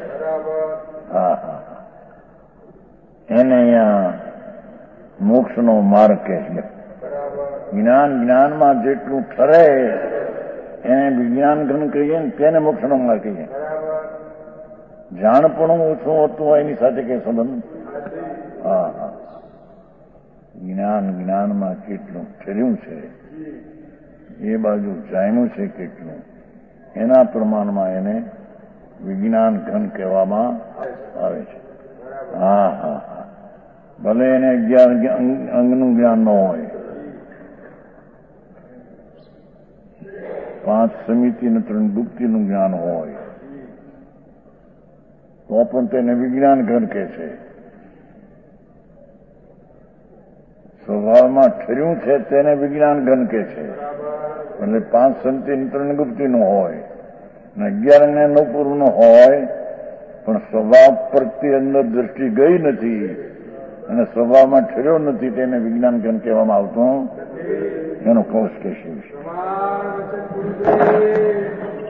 એને અહીંયા મોક્ષનો માર્ગ કહે છે. જ્ઞાનમાં જેટલું ઠરે એને વિજ્ઞાન ઘન કહીએ ને તેને મોક્ષનો માર્ગ કહીએ. જાણપણું ઓછું હોતું હોય એની સાથે કઈ સંબંધ? જ્ઞાનમાં કેટલું ઠર્યું છે, એ બાજુ જાણ્યું છે કેટલું, એના પ્રમાણમાં એને વિજ્ઞાન ઘન કહેવામાં આવે છે. ભલે એને 11 અંગનું જ્ઞાન ન હોય, 5 સમિતિ અને 3 ગુપ્તિનું જ્ઞાન હોય તો પણ તેને વિજ્ઞાન ઘન કહે છે. સ્વભાવમાં ઠર્યું છે તેને વિજ્ઞાન ઘન કહે છે. એટલે 5 સમિતિ અને 3 ગુપ્તિનું હોય અને 11 જ્ઞાન પૂર્વનું હોય, પણ સ્વભાવ પ્રત્યે અંદર દ્રષ્ટિ ગઈ નથી અને સ્વભાવમાં ઠર્યો નથી, તેને વિજ્ઞાન ઘન કહેવામાં આવતું એનો કોષ કહેશે.